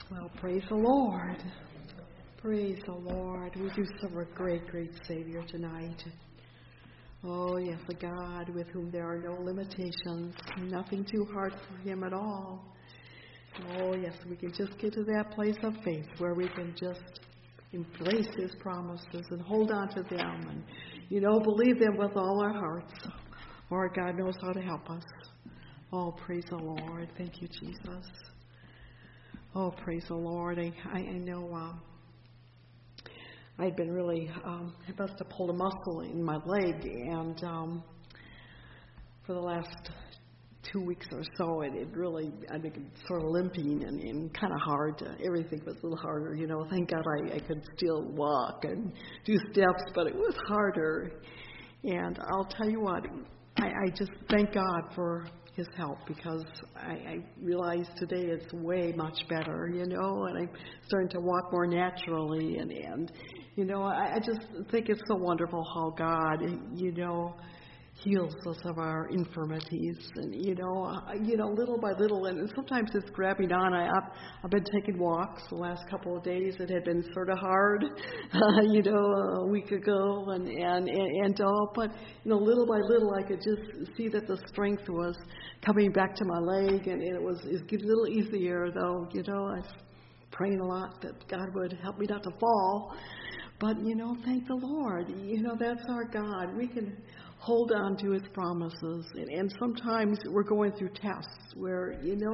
Well, praise the Lord. Praise the Lord. We do serve a great, great Savior tonight. Oh, yes, a God with whom there are no limitations, nothing too hard for Him at all. Oh, yes, we can just get to that place of faith where we can just embrace His promises and hold on to them and, believe them with all our hearts. Lord God knows how to help us. Oh, praise the Lord. Thank you, Jesus. Oh, praise the Lord. I know I'd been really, I must have pulled a muscle in my leg, and for the last 2 weeks or so, it really, I think it's sort of limping and kind of hard. Everything was a little harder, Thank God I could still walk and do steps, but it was harder. And I'll tell you what, I just thank God for His help, because I realize today it's way much better, and I'm starting to walk more naturally, and I just think it's so wonderful how God, heals us of our infirmities, and little by little, and sometimes it's grabbing on. I've been taking walks the last couple of days. It had been sort of hard, a week ago, and all, but little by little, I could just see that the strength was coming back to my leg, and it was getting a little easier, though. I was praying a lot that God would help me not to fall. But, thank the Lord. That's our God. We can hold on to His promises. And sometimes we're going through tests where,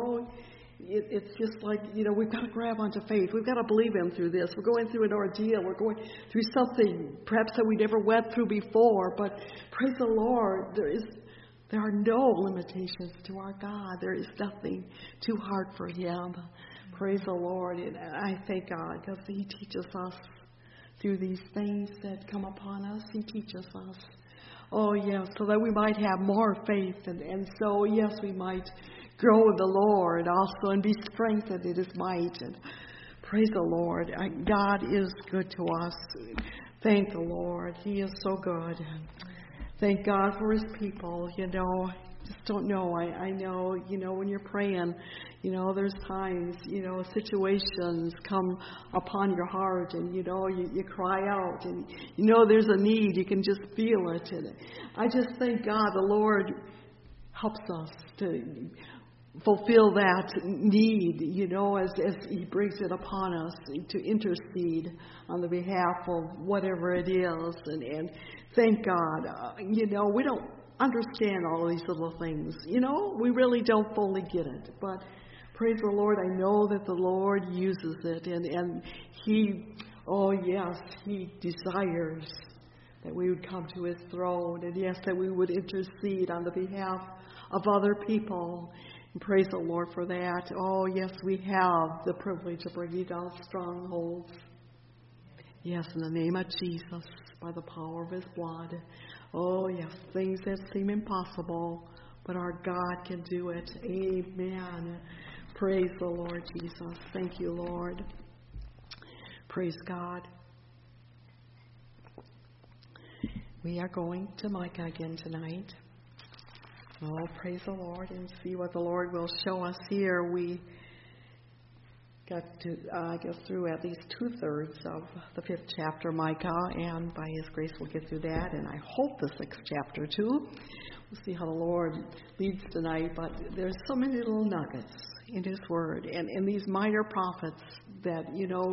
it's just like, we've got to grab onto faith. We've got to believe Him through this. We're going through an ordeal. We're going through something perhaps that we never went through before. But praise the Lord, there are no limitations to our God. There is nothing too hard for Him. Praise the Lord. And I thank God, because He teaches us through these things that come upon us. He teaches us. Oh, yes, so that we might have more faith. And so, yes, we might grow in the Lord also and be strengthened in His might. And praise the Lord. God is good to us. Thank the Lord. He is so good. Thank God for His people. Just don't know. I know, when you're praying, there's times, situations come upon your heart, and, you cry out, and, there's a need. You can just feel it. And I just thank God the Lord helps us to fulfill that need, as He brings it upon us to intercede on the behalf of whatever it is. And thank God, we don't understand all these little things. We really don't fully get it. But praise the Lord, I know that the Lord uses it. And He, oh yes, He desires that we would come to His throne. And yes, that we would intercede on the behalf of other people. And praise the Lord for that. Oh yes, we have the privilege of bringing down strongholds. Yes, in the name of Jesus, by the power of His blood. Oh, yes, things that seem impossible, but our God can do it. Amen. Praise the Lord Jesus. Thank you, Lord. Praise God. We are going to Micah again tonight. Oh, praise the Lord, and see what the Lord will show us here. We got to, through at least 2/3 of the 5th chapter, Micah, and by His grace we'll get through that, and I hope the 6th chapter too. We'll see how the Lord leads tonight, but there's so many little nuggets in His Word, and these minor prophets that,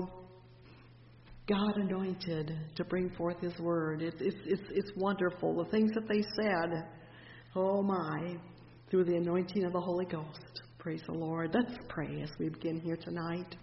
God anointed to bring forth His Word. It's wonderful, the things that they said, oh my, through the anointing of the Holy Ghost. Praise the Lord. Let's pray as we begin here tonight.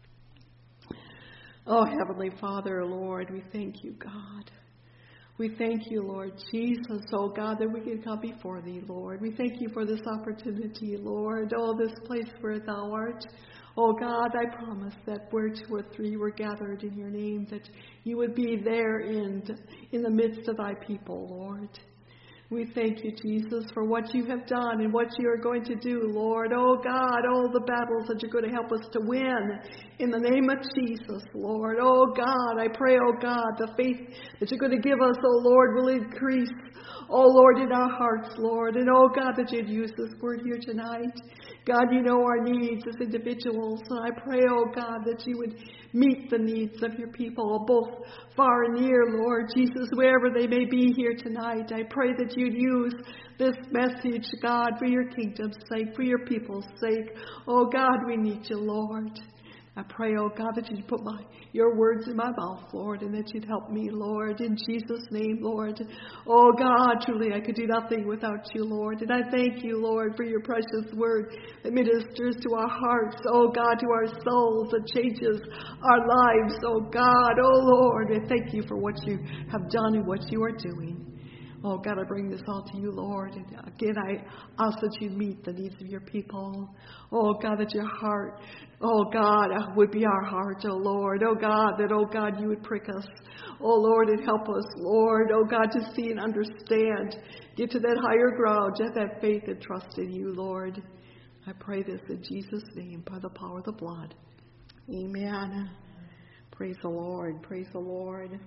Oh, Heavenly Father, Lord, we thank You, God. We thank You, Lord Jesus, oh God, that we can come before Thee, Lord. We thank You for this opportunity, Lord. Oh, this place where Thou art. Oh God, I promise that where 2 or 3 were gathered in Your name, that You would be there in the midst of Thy people, Lord. We thank You, Jesus, for what You have done and what You are going to do, Lord. Oh, God, all the battles that You're going to help us to win in the name of Jesus, Lord. Oh, God, I pray, oh, God, the faith that You're going to give us, oh, Lord, will increase, oh, Lord, in our hearts, Lord. And, oh, God, that You'd use this word here tonight. God, you know our needs as individuals. And I pray, oh God, that you would meet the needs of your people, both far and near, Lord Jesus, wherever they may be here tonight. I pray that you'd use this message, God, for your kingdom's sake, for your people's sake. Oh God, we need you, Lord. I pray, oh God, that you'd put your words in my mouth, Lord, and that you'd help me, Lord, in Jesus' name, Lord. Oh God, truly I could do nothing without you, Lord. And I thank you, Lord, for your precious word that ministers to our hearts, oh God, to our souls, that changes our lives, oh God, oh Lord. I thank you for what you have done and what you are doing. Oh, God, I bring this all to you, Lord. And again, I ask that you meet the needs of your people. Oh, God, that your heart, oh, God, would be our heart, oh, Lord. Oh, God, you would prick us. Oh, Lord, and help us, Lord. Oh, God, to see and understand. Get to that higher ground, to have that faith and trust in you, Lord. I pray this in Jesus' name, by the power of the blood. Amen. Praise the Lord. Praise the Lord.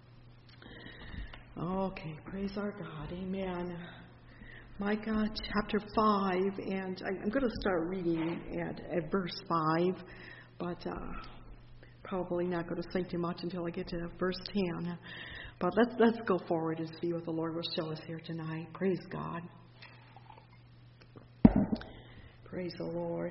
Okay, praise our God. Amen. Micah chapter 5, and I'm going to start reading at verse 5, but probably not going to say too much until I get to verse 10. But let's go forward and see what the Lord will show us here tonight. Praise God. Praise the Lord.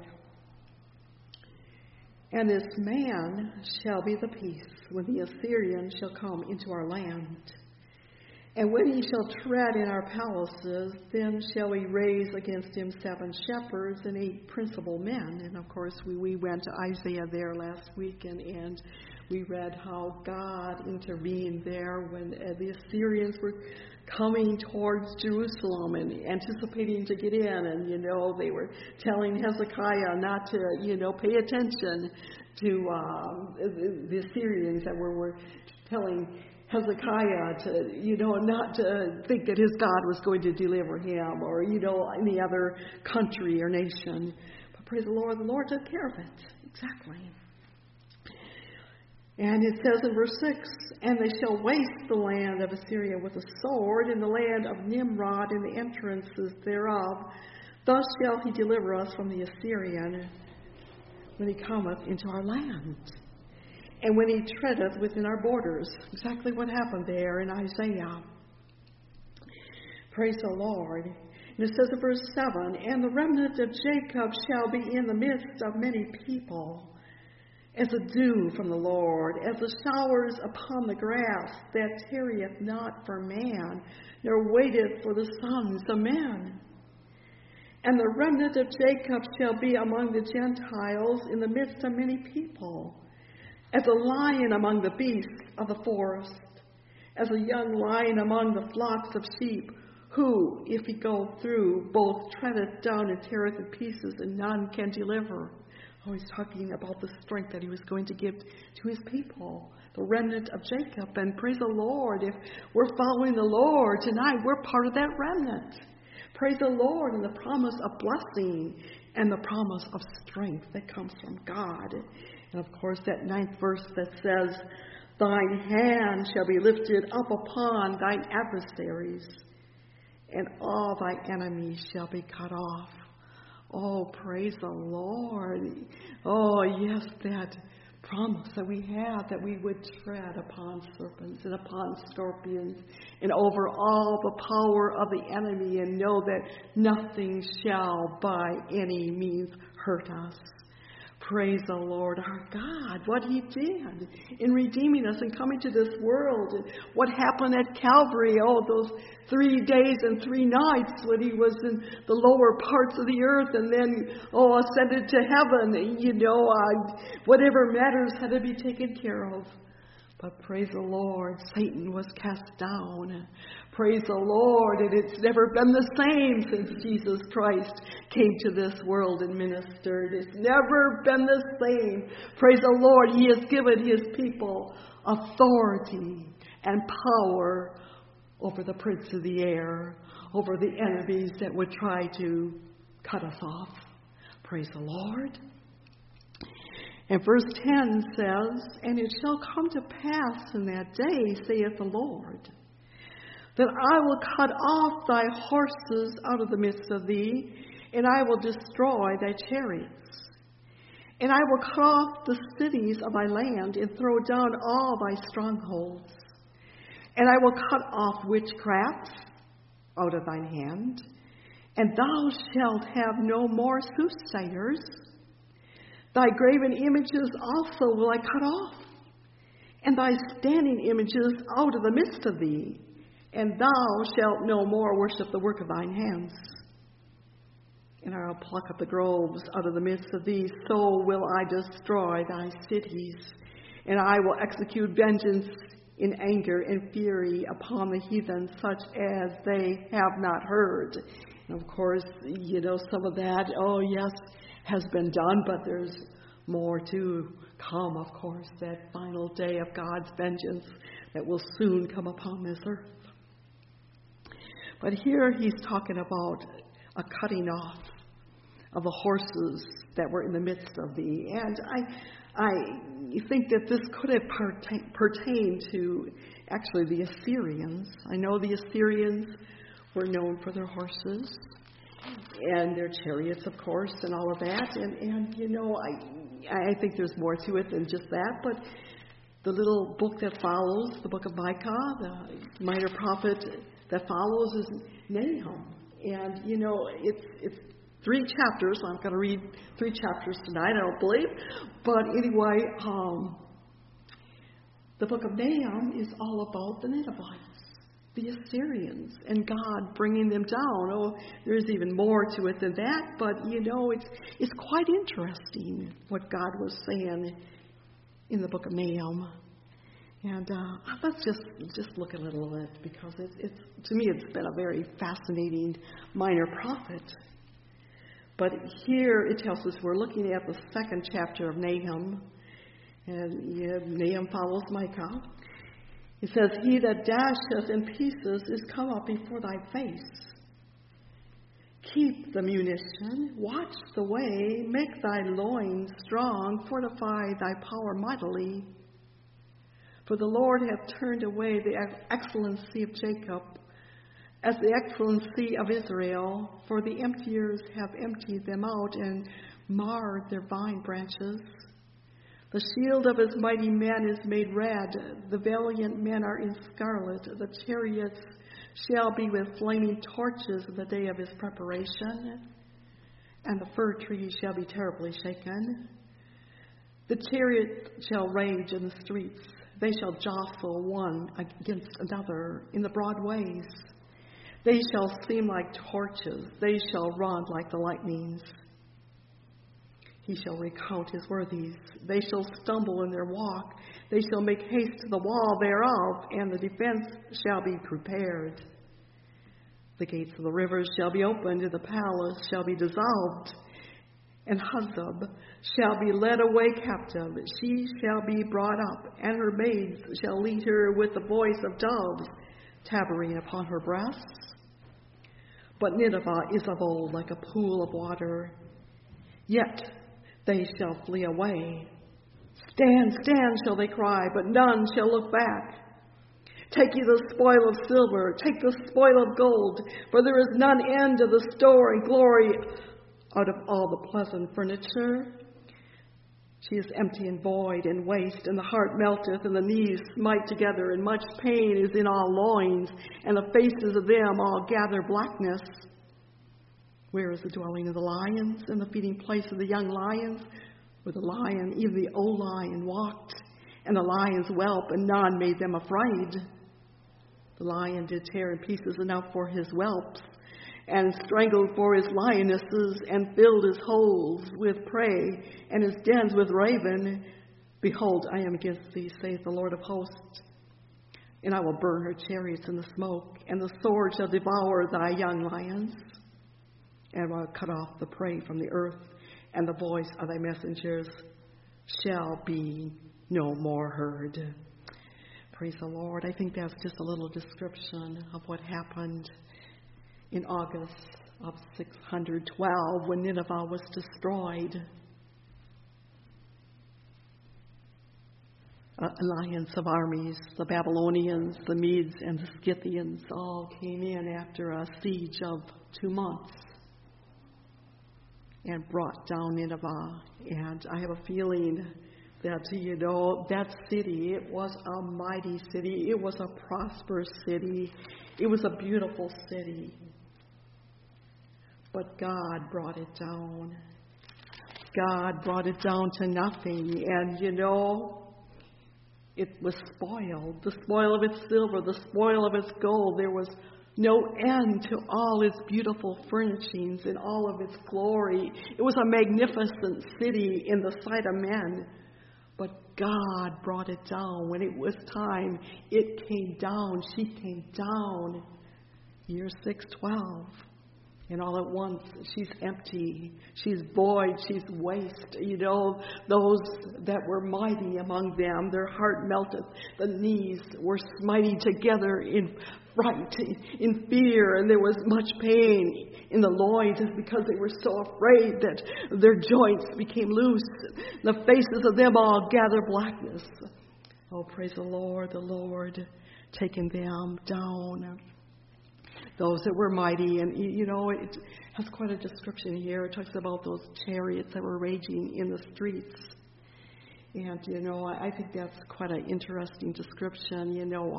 And this man shall be the peace when the Assyrian shall come into our land. And when he shall tread in our palaces, then shall we raise against him 7 shepherds and 8 principal men. And of course, we went to Isaiah there last week, and we read how God intervened there when the Assyrians were coming towards Jerusalem and anticipating to get in. And, they were telling Hezekiah not to, pay attention to the Assyrians that were telling Hezekiah to, not to think that his God was going to deliver him or, any other country or nation. But praise the Lord took care of it. Exactly. And it says in verse 6, and they shall waste the land of Assyria with a sword, and the land of Nimrod and the entrances thereof. Thus shall he deliver us from the Assyrian when he cometh into our land. And when he treadeth within our borders. Exactly what happened there in Isaiah. Praise the Lord. And it says in verse 7, and the remnant of Jacob shall be in the midst of many people, as a dew from the Lord, as the showers upon the grass, that tarrieth not for man, nor waiteth for the sons of men. And the remnant of Jacob shall be among the Gentiles in the midst of many people, as a lion among the beasts of the forest, as a young lion among the flocks of sheep, who, if he go through, both treadeth down and teareth in pieces, and none can deliver. Oh, he's talking about the strength that he was going to give to his people, the remnant of Jacob. And praise the Lord, if we're following the Lord tonight, we're part of that remnant. Praise the Lord, and the promise of blessing and the promise of strength that comes from God. And of course, that 9th verse that says, thine hand shall be lifted up upon thine adversaries, and all thy enemies shall be cut off. Oh, praise the Lord. Oh, yes, that promise that we have, that we would tread upon serpents and upon scorpions and over all the power of the enemy, and know that nothing shall by any means hurt us. Praise the Lord our God, what he did in redeeming us and coming to this world. And what happened at Calvary, those 3 days and 3 nights when he was in the lower parts of the earth, and then, ascended to heaven. Whatever matters had to be taken care of. But praise the Lord, Satan was cast down. Praise the Lord, and it's never been the same since Jesus Christ came to this world and ministered. It's never been the same. Praise the Lord, he has given his people authority and power over the prince of the air, over the enemies that would try to cut us off. Praise the Lord. And verse 10 says, and it shall come to pass in that day, saith the Lord, that I will cut off thy horses out of the midst of thee, and I will destroy thy chariots. And I will cut off the cities of thy land, and throw down all thy strongholds. And I will cut off witchcraft out of thine hand, and thou shalt have no more soothsayers. Thy graven images also will I cut off, and thy standing images out of the midst of thee, and thou shalt no more worship the work of thine hands. And I will pluck up the groves out of the midst of thee, so will I destroy thy cities, and I will execute vengeance in anger and fury upon the heathen, such as they have not heard. And of course, some of that, has been done, but there's more to come, of course, that final day of God's vengeance that will soon come upon this earth. But here he's talking about a cutting off of the horses that were in the midst of thee. And I think that this could have pertained to actually the Assyrians. I know the Assyrians were known for their horses and their chariots, of course, and all of that. And I think there's more to it than just that. But the little book that follows, the book of Micah, the minor prophet that follows, is Nahum. And, it's 3 chapters. I'm not going to read 3 chapters tonight, I don't believe. But anyway, the book of Nahum is all about the Ninevites, the Assyrians, and God bringing them down. Oh, there's even more to it than that, but it's quite interesting what God was saying in the book of Nahum. And let's just look a little at it, because it's to me it's been a very fascinating minor prophet. But here it tells us we're looking at the 2nd chapter of Nahum, and Nahum follows Micah. It says, "He that dasheth in pieces is come up before thy face. Keep the munition, watch the way, make thy loins strong, fortify thy power mightily. For the Lord hath turned away the excellency of Jacob, as the excellency of Israel, for the emptiers have emptied them out and marred their vine branches. The shield of his mighty men is made red, the valiant men are in scarlet, the chariots shall be with flaming torches in the day of his preparation, and the fir tree shall be terribly shaken. The chariot shall rage in the streets, they shall jostle one against another in the broad ways. They shall seem like torches, they shall run like the lightnings. He shall recount his worthies, they shall stumble in their walk, they shall make haste to the wall thereof, and the defense shall be prepared. The gates of the rivers shall be opened, and the palace shall be dissolved, and Huzzab shall be led away captive. She shall be brought up, and her maids shall lead her with the voice of doves, tabering upon her breasts. But Nineveh is of old like a pool of water, yet they shall flee away. Stand, stand, shall they cry, but none shall look back. Take ye the spoil of silver, take the spoil of gold, for there is none end of the store and glory out of all the pleasant furniture. She is empty and void and waste, and the heart melteth, and the knees smite together, and much pain is in all loins, and the faces of them all gather blackness. Where is the dwelling of the lions, and the feeding place of the young lions? Where the lion, even the old lion, walked, and the lions whelp, and none made them afraid. The lion did tear in pieces enough for his whelps, and strangled for his lionesses, and filled his holes with prey, and his dens with raven. Behold, I am against thee, saith the Lord of hosts, and I will burn her chariots in the smoke, and the sword shall devour thy young lions, and I will cut off the prey from the earth, and the voice of thy messengers shall be no more heard." Praise the Lord. I think that's just a little description of what happened in August of 612 when Nineveh was destroyed. An alliance of armies, the Babylonians, the Medes, and the Scythians all came in after a siege of 2 months. and brought down Nineveh. And I have a feeling that, that city, it was a mighty city. It was a prosperous city. It was a beautiful city. But God brought it down. God brought it down to nothing. And, it was spoiled. The spoil of its silver, the spoil of its gold. There was no end to all its beautiful furnishings and all of its glory. It was a magnificent city in the sight of men. But God brought it down. When it was time, it came down. She came down. Year 612. And all at once, she's empty. She's void. She's waste. Those that were mighty among them, their heart melted. The knees were smiting together in fright, in fear, and there was much pain in the loins because they were so afraid that their joints became loose. The faces of them all gather blackness. Oh, praise the Lord taking them down. Those that were mighty, and it has quite a description here. It talks about those chariots that were raging in the streets. And, I think that's quite an interesting description.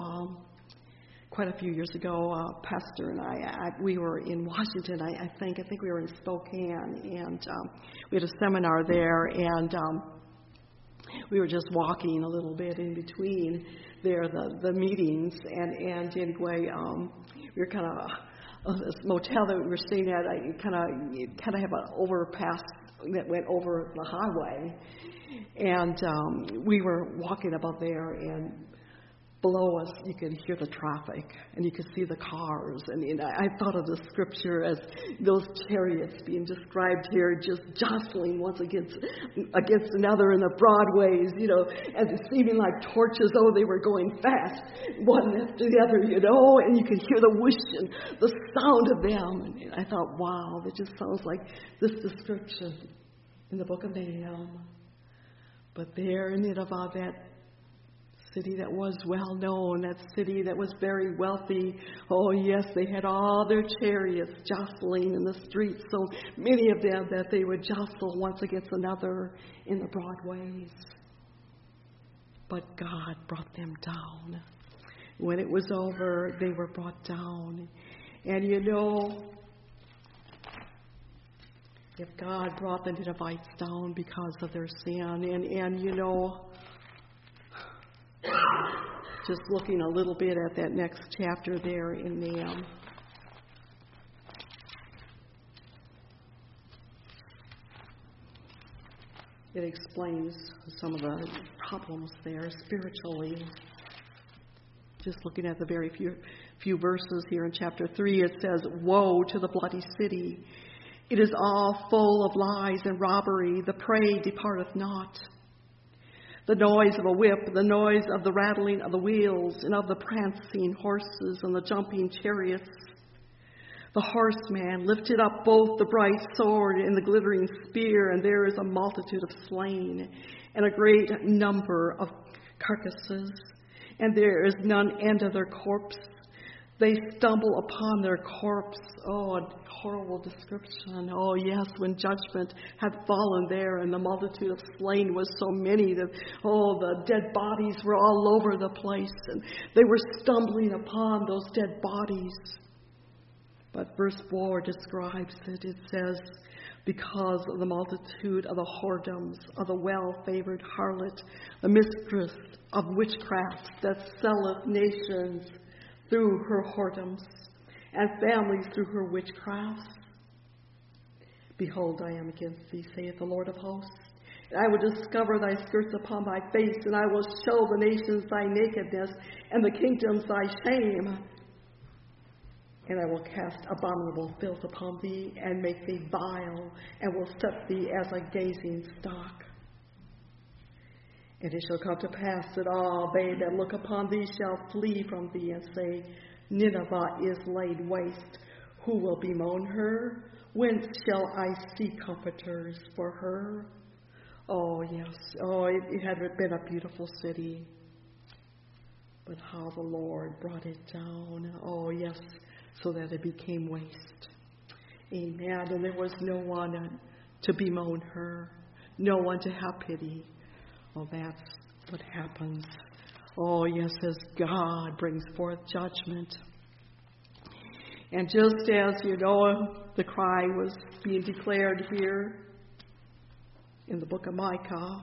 Quite a few years ago, Pastor and I we were in Washington, I think we were in Spokane, and we had a seminar there, and we were just walking a little bit in between there, the meetings, and anyway, we were kind of this motel that we were staying at. I kind of have an overpass that went over the highway, and we were walking about there, and below us, you could hear the traffic, and you could see the cars. And I thought of the scripture as those chariots being described here, just jostling once against another in the broad ways, and seeming like torches. Oh, they were going fast, one after the other, and you could hear the whoosh and the sound of them. And I thought, wow, that just sounds like this description in the book of Nahum. But there in Nineveh, that city that was well known, that city that was very wealthy. Oh yes, they had all their chariots jostling in the streets, so many of them that they would jostle once against another in the broad ways. But God brought them down. When it was over, they were brought down. And if God brought the Ninevites down because of their sin, and just looking a little bit at that next chapter there in Nahum. It explains some of the problems there spiritually. Just looking at the very few verses here in chapter 3, it says, "Woe to the bloody city! It is all full of lies and robbery. The prey departeth not. The noise of a whip, the noise of the rattling of the wheels, and of the prancing horses and the jumping chariots. The horseman lifted up both the bright sword and the glittering spear, and there is a multitude of slain, and a great number of carcasses, and there is none end of their corpse. They stumble upon their corpse." Oh, a horrible description. Oh, yes, when judgment had fallen there and the multitude of slain was so many that, the dead bodies were all over the place, and they were stumbling upon those dead bodies. But verse 4 describes it. It says, "Because of the multitude of the whoredoms of the well-favored harlot, the mistress of witchcraft that selleth nations through her whoredoms, and families through her witchcrafts. Behold, I am against thee, saith the Lord of hosts. And I will discover thy skirts upon thy face, and I will show the nations thy nakedness, and the kingdoms thy shame. And I will cast abominable filth upon thee, and make thee vile, and will set thee as a gazing stock. And it shall come to pass that all they that look upon thee shall flee from thee, and say, Nineveh is laid waste. Who will bemoan her? Whence shall I see comforters for her? Oh, yes. Oh, it had been a beautiful city. But how the Lord brought it down. Oh, yes, so that it became waste. Amen. And there was no one to bemoan her, no one to have pity. Oh, that's what happens. Oh, yes, as God brings forth judgment. And just as, the cry was being declared here in the book of Micah,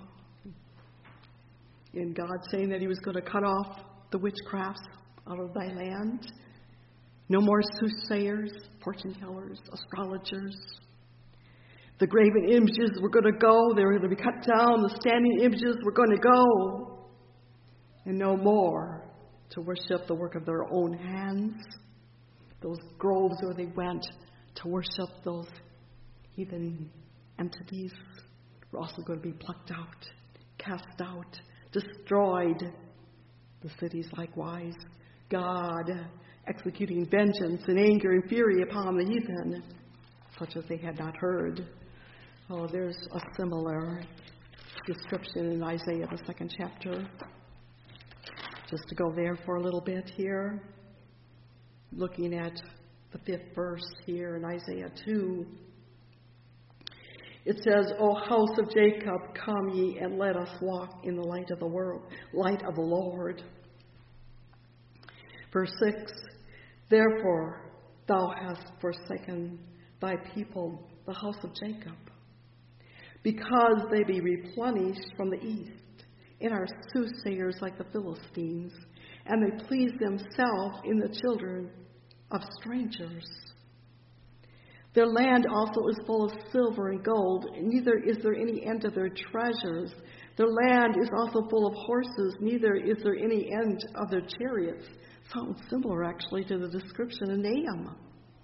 in God saying that he was going to cut off the witchcrafts out of thy land. No more soothsayers, fortune tellers, astrologers. The graven images were going to go. They were going to be cut down. The standing images were going to go. And no more to worship the work of their own hands. Those groves where they went to worship those heathen entities were also going to be plucked out, cast out, destroyed. The cities likewise. God executing vengeance and anger and fury upon the heathen, such as they had not heard. Oh, there's a similar description in Isaiah, the 2nd chapter. Just to go there for a little bit here. Looking at the 5th verse here in Isaiah 2. It says, O house of Jacob, come ye and let us walk in the light of the world, light of the Lord. Verse 6, therefore thou hast forsaken thy people, the house of Jacob, because they be replenished from the east, and are soothsayers like the Philistines, and they please themselves in the children of strangers. Their land also is full of silver and gold, neither is there any end of their treasures. Their land is also full of horses, neither is there any end of their chariots. Sounds similar, actually, to the description in Nahum.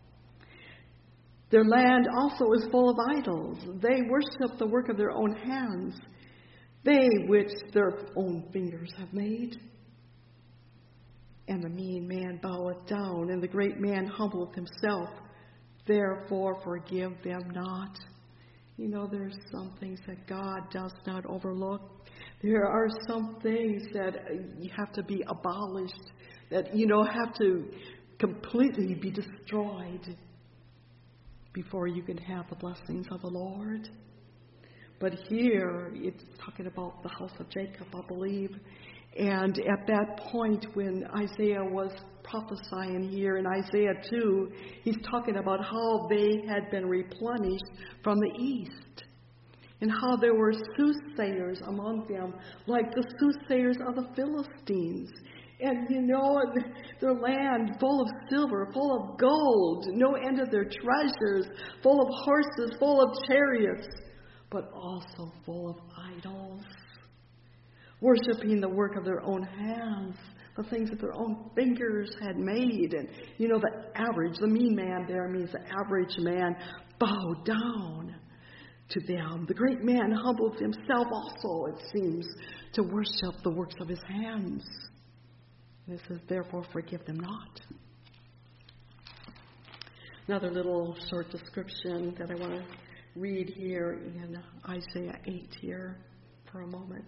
Their land also is full of idols. They worship the work of their own hands, they which their own fingers have made. And the mean man boweth down, and the great man humbleth himself. Therefore forgive them not. There's some things that God does not overlook. There are some things that you have to be abolished, that, have to completely be destroyed before you can have the blessings of the Lord. But here, it's talking about the house of Jacob, I believe. And at that point when Isaiah was prophesying here in Isaiah 2, he's talking about how they had been replenished from the east. And how there were soothsayers among them, like the soothsayers of the Philistines. And their land full of silver, full of gold, no end of their treasures, full of horses, full of chariots, but also full of idols. Worshipping the work of their own hands, the things that their own fingers had made. And, the mean man there means the average man bowed down to them. The great man humbled himself also, it seems, to worship the works of his hands. And it says, therefore forgive them not. Another little short description that I want to read here in Isaiah 8 here for a moment.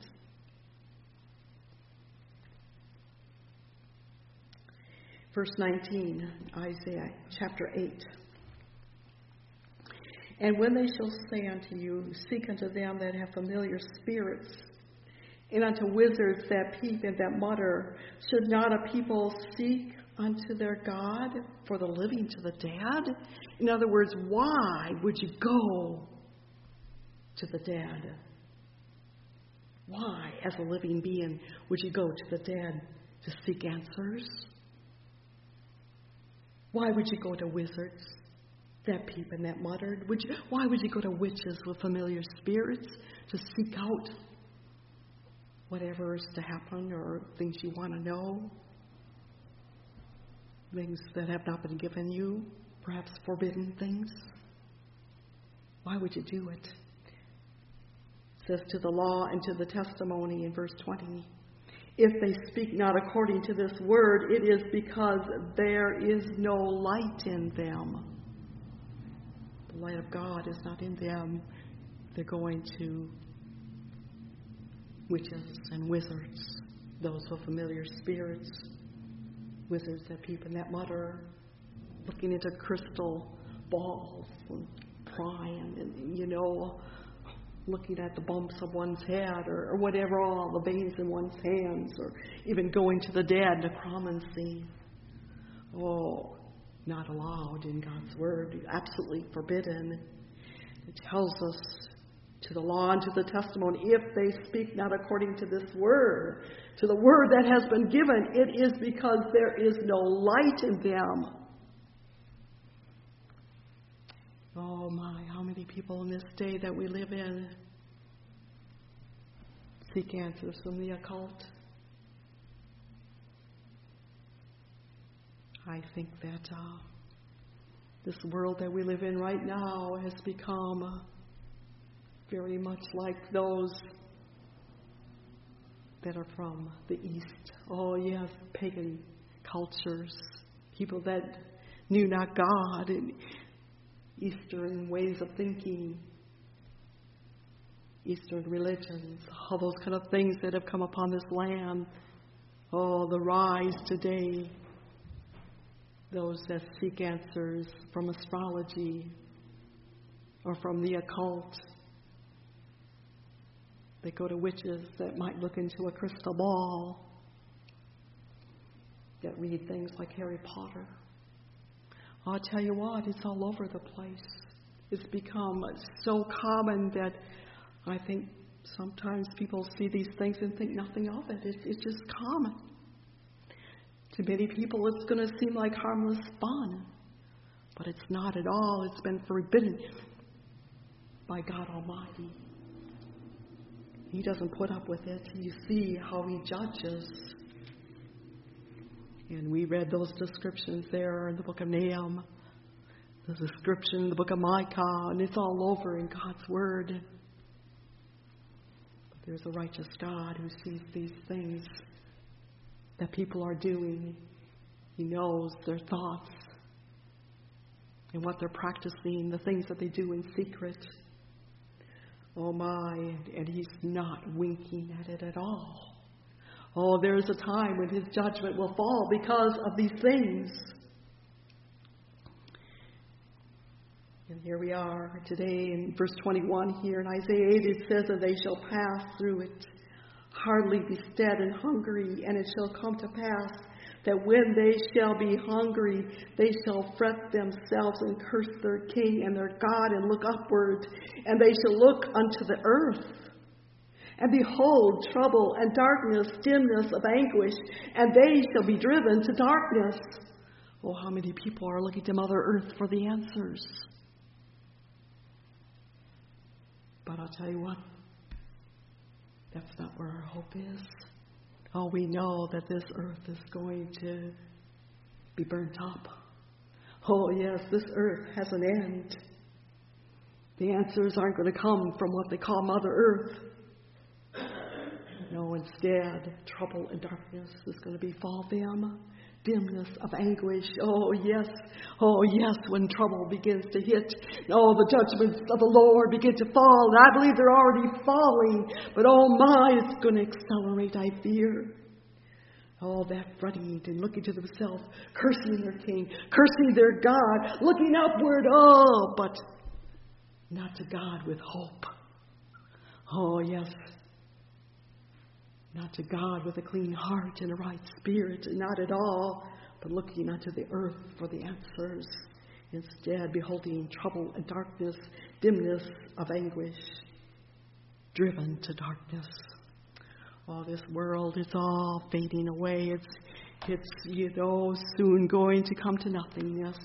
Verse 19, Isaiah chapter 8. And when they shall say unto you, seek unto them that have familiar spirits, and unto wizards that peep and that mutter, should not a people seek unto their God for the living to the dead? In other words, why would you go to the dead? Why, as a living being, would you go to the dead to seek answers? Why would you go to wizards that peep and that muttered? Why would you go to witches with familiar spirits to seek out whatever is to happen or things you want to know? Things that have not been given you, perhaps forbidden things. Why would you do it? It says, to the law and to the testimony in verse 20. If they speak not according to this word, it is because there is no light in them. The light of God is not in them. They're going to witches and wizards, those with familiar spirits, wizards that peep and that mutter, looking into crystal balls and crying and, looking at the bumps of one's head or whatever, all the veins in one's hands, or even going to the dead, necromancy. Oh, not allowed in God's Word, absolutely forbidden. It tells us to the law and to the testimony, if they speak not according to this Word, to the Word that has been given, it is because there is no light in them. Oh my, how many people in this day that we live in seek answers from the occult? I think that this world that we live in right now has become very much like those that are from the East. Oh yes, pagan cultures, people that knew not God, and Eastern ways of thinking, Eastern religions, all those kind of things that have come upon this land. Oh, the rise today, those that seek answers from astrology or from the occult. They go to witches that might look into a crystal ball, that read things like Harry Potter. I'll tell you what, it's all over the place. It's become so common that I think sometimes people see these things and think nothing of it. It's just common. To many people, it's going to seem like harmless fun. But it's not at all. It's been forbidden by God Almighty. He doesn't put up with it. You see how He judges. And we read those descriptions there in the book of Nahum, the description in the book of Micah, and it's all over in God's Word. But there's a righteous God who sees these things that people are doing. He knows their thoughts and what they're practicing, the things that they do in secret. Oh my, and He's not winking at it at all. Oh, there is a time when His judgment will fall because of these things. And here we are today in verse 21 here in Isaiah 8, it says, "And they shall pass through it, hardly be stead and hungry, and it shall come to pass that when they shall be hungry, they shall fret themselves and curse their king and their God and look upward, and they shall look unto the earth. And behold, trouble and darkness, dimness of anguish, and they shall be driven to darkness." Oh, how many people are looking to Mother Earth for the answers? But I'll tell you what, that's not where our hope is. Oh, we know that this earth is going to be burnt up. Oh, yes, this earth has an end. The answers aren't going to come from what they call Mother Earth. No, instead, trouble and darkness is going to befall them. Dimness of anguish. Oh, yes, when trouble begins to hit. Oh, the judgments of the Lord begin to fall. And I believe they're already falling. But oh my, it's going to accelerate, I fear. Oh, that fretting and looking to themselves, cursing their king, cursing their God, looking upward. Oh, but not to God with hope. Oh, yes. Not to God with a clean heart and a right spirit, not at all, but looking unto the earth for the answers. Instead, beholding trouble and darkness, dimness of anguish, driven to darkness. Oh, this world is all fading away. It's soon going to come to nothingness.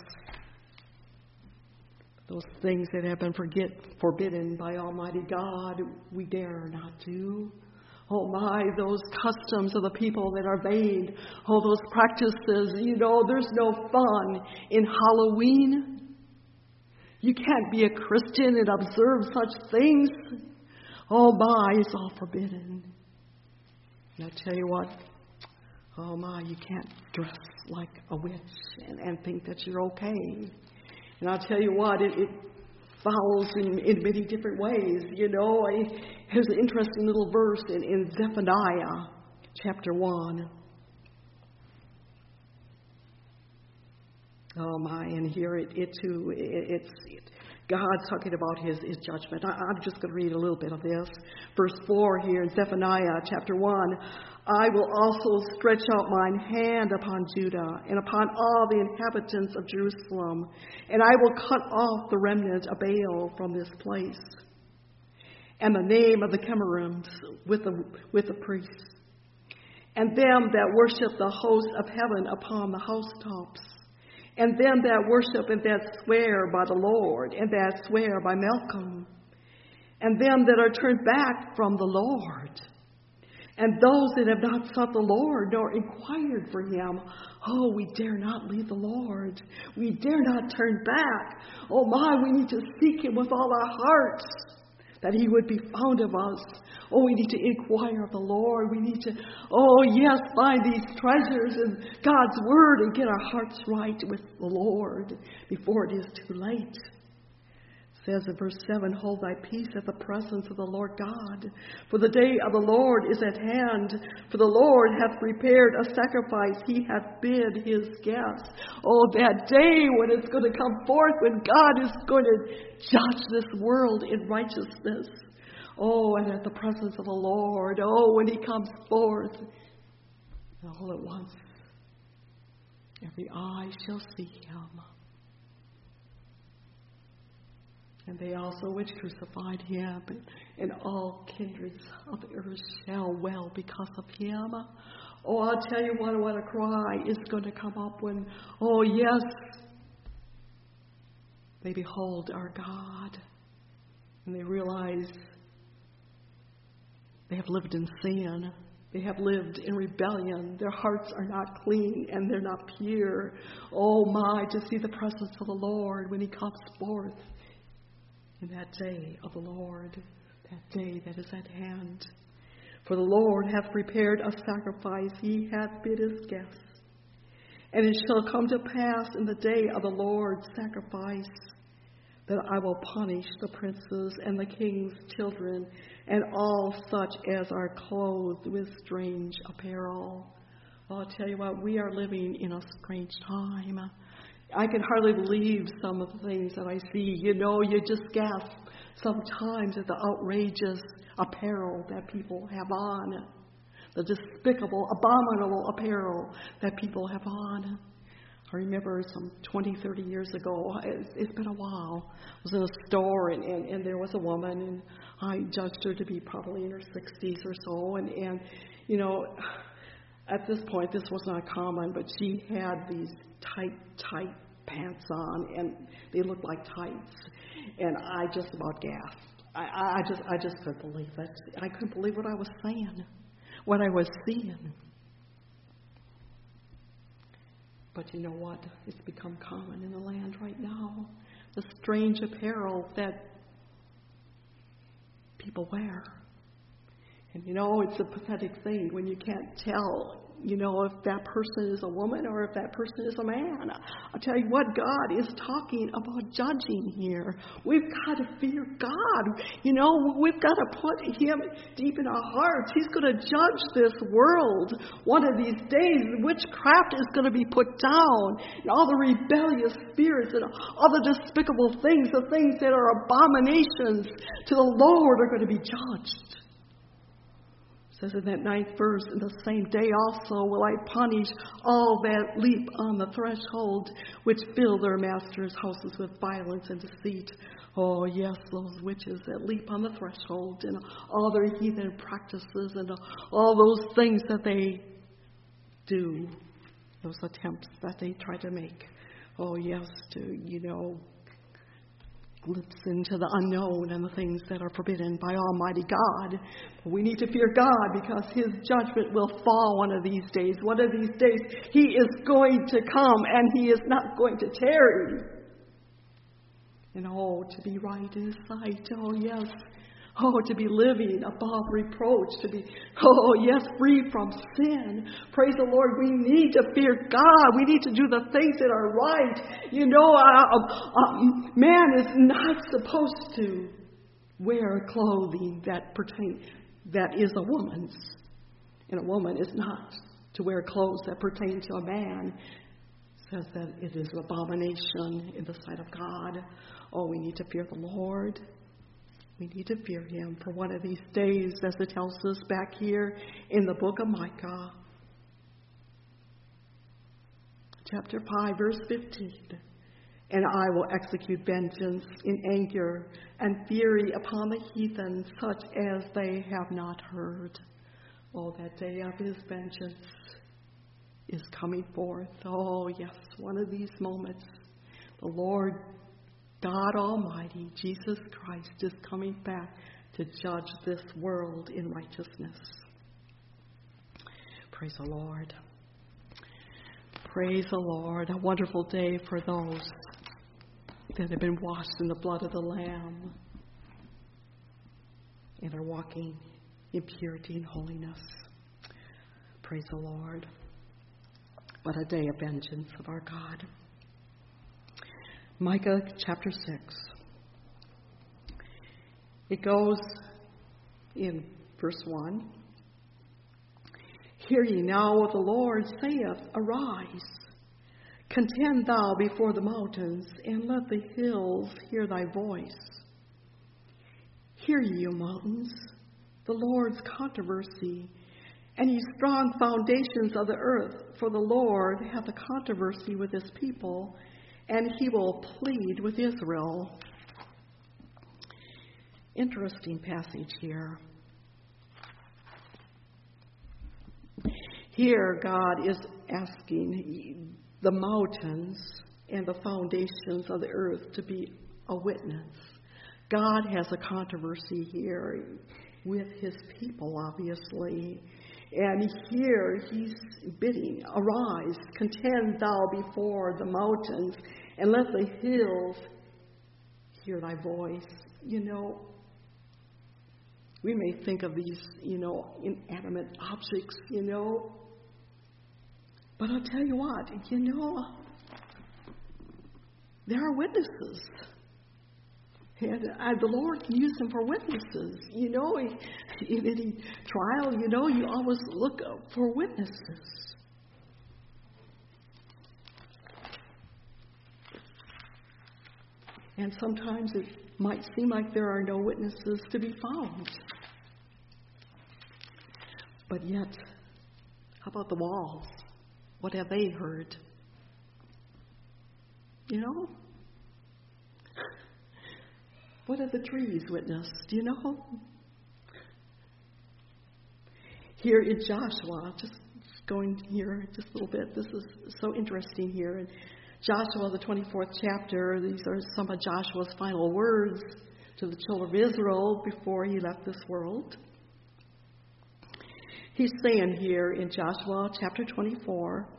Those things that have been forbidden by Almighty God, we dare not do. Oh my, those customs of the people that are vain. Oh, those practices. There's no fun in Halloween. You can't be a Christian and observe such things. Oh my, it's all forbidden. And I tell you what, oh my, you can't dress like a witch and think that you're okay. And I'll tell you what, it follows in many different ways. Here's an interesting little verse in Zephaniah chapter 1. Oh my, and here it too, God's talking about his judgment. I'm just going to read a little bit of this. Verse 4 here in Zephaniah chapter 1. I will also stretch out mine hand upon Judah and upon all the inhabitants of Jerusalem, and I will cut off the remnant of Baal from this place, and the name of the Chemarims with the priests, and them that worship the host of heaven upon the housetops, and them that worship and that swear by the Lord, and that swear by Malcolm, and them that are turned back from the Lord, and those that have not sought the Lord, nor inquired for him. Oh, we dare not leave the Lord. We dare not turn back. Oh my, we need to seek him with all our hearts, that he would be found of us. Oh, we need to inquire of the Lord. We need to, find these treasures in God's word and get our hearts right with the Lord before it is too late. It says in verse 7, hold thy peace at the presence of the Lord God, for the day of the Lord is at hand. For the Lord hath prepared a sacrifice. He hath bid his guests. Oh, that day when it's going to come forth, when God is going to judge this world in righteousness. Oh, and at the presence of the Lord. Oh, when he comes forth, all at once, every eye shall see him. And they also which crucified him, and all kindreds of the earth shall wail because of him. Oh, I'll tell you what a cry is going to come up when, they behold our God. And they realize they have lived in sin. They have lived in rebellion. Their hearts are not clean and they're not pure. Oh my, to see the presence of the Lord when he comes forth. In that day of the Lord, that day that is at hand. For the Lord hath prepared a sacrifice, he hath bid his guests. And it shall come to pass in the day of the Lord's sacrifice that I will punish the princes and the king's children and all such as are clothed with strange apparel. Well, I'll tell you what, we are living in a strange time. I can hardly believe some of the things that I see. You just gasp sometimes at the outrageous apparel that people have on. The despicable, abominable apparel that people have on. I remember some 20, 30 years ago, it's been a while. I was in a store and there was a woman, and I judged her to be probably in her 60s or so. And at this point, this was not common, but she had these tight pants on, and they looked like tights. And I just about gasped. I just couldn't believe it. I couldn't believe what I was saying, what I was seeing. But you know what? It's become common in the land right now. The strange apparel that people wear. And it's a pathetic thing when you can't tell, if that person is a woman or if that person is a man. I'll tell you what, God is talking about judging here. We've got to fear God. We've got to put him deep in our hearts. He's going to judge this world. One of these days, witchcraft is going to be put down. And all the rebellious spirits and all the despicable things, the things that are abominations to the Lord are going to be judged. It says in that 9th verse, in the same day also will I punish all that leap on the threshold, which fill their masters' houses with violence and deceit. Oh, yes, those witches that leap on the threshold and all their heathen practices and all those things that they do, those attempts that they try to make. Oh, yes, to, glimpse into the unknown and the things that are forbidden by Almighty God. We need to fear God because his judgment will fall one of these days. One of these days he is going to come and he is not going to tarry. And to be right in his sight. Oh, yes. To be living above reproach, to be, free from sin. Praise the Lord. We need to fear God. We need to do the things that are right. Man is not supposed to wear clothing that is a woman's. And a woman is not to wear clothes that pertain to a man. says that it is an abomination in the sight of God. Oh, we need to fear the Lord. We need to fear him for one of these days, as it tells us back here in the book of Micah, chapter 5, verse 15. And I will execute vengeance in anger and fury upon the heathen, such as they have not heard. Oh, that day of his vengeance is coming forth. Oh, yes, one of these moments, the Lord God Almighty, Jesus Christ, is coming back to judge this world in righteousness. Praise the Lord. Praise the Lord. A wonderful day for those that have been washed in the blood of the Lamb and are walking in purity and holiness. Praise the Lord. What a day of vengeance of our God. Micah chapter 6. It goes in verse 1. Hear ye now what the Lord saith, arise, contend thou before the mountains, and let the hills hear thy voice. Hear ye, O mountains, the Lord's controversy, and ye strong foundations of the earth, for the Lord hath a controversy with his people, and he will plead with Israel. Interesting passage here. Here God is asking the mountains and the foundations of the earth to be a witness. God has a controversy here with his people, obviously. And here he's bidding, arise, contend thou before the mountains, and let the hills hear thy voice. You know, we may think of these, inanimate objects, but I'll tell you what, there are witnesses. And the Lord can use them for witnesses. In any trial, you always look for witnesses. And sometimes it might seem like there are no witnesses to be found. But yet, how about the walls? What have they heard? What have the trees witnessed? Here in Joshua, just going here just a little bit, this is so interesting here. In Joshua, the 24th chapter, these are some of Joshua's final words to the children of Israel before he left this world. He's saying here in Joshua chapter 24,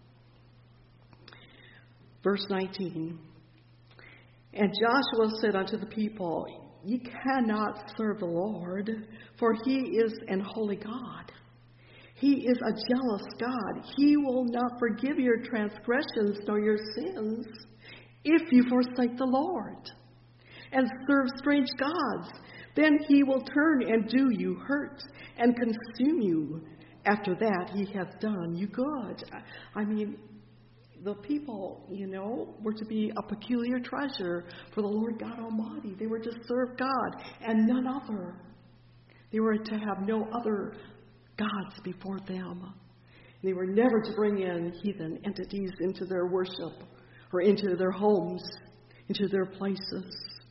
verse 19, and Joshua said unto the people, ye cannot serve the Lord, for he is an holy God. He is a jealous God. He will not forgive your transgressions nor your sins if you forsake the Lord and serve strange gods. Then he will turn and do you hurt and consume you. After that, he hath done you good. The people, were to be a peculiar treasure for the Lord God Almighty. They were to serve God and none other. They were to have no other gods before them. They were never to bring in heathen entities into their worship or into their homes, into their places.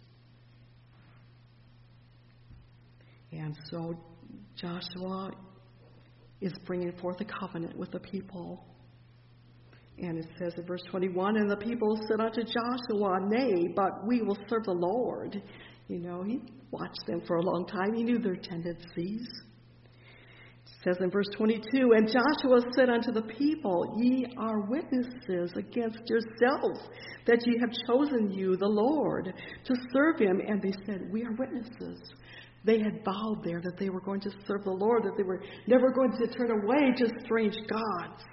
And so Joshua is bringing forth a covenant with the people. And it says in verse 21, and the people said unto Joshua, nay, but we will serve the Lord. He watched them for a long time. He knew their tendencies. It says in verse 22, and Joshua said unto the people, ye are witnesses against yourselves that ye have chosen you, the Lord, to serve him. And they said, we are witnesses. They had vowed there that they were going to serve the Lord, that they were never going to turn away to strange gods.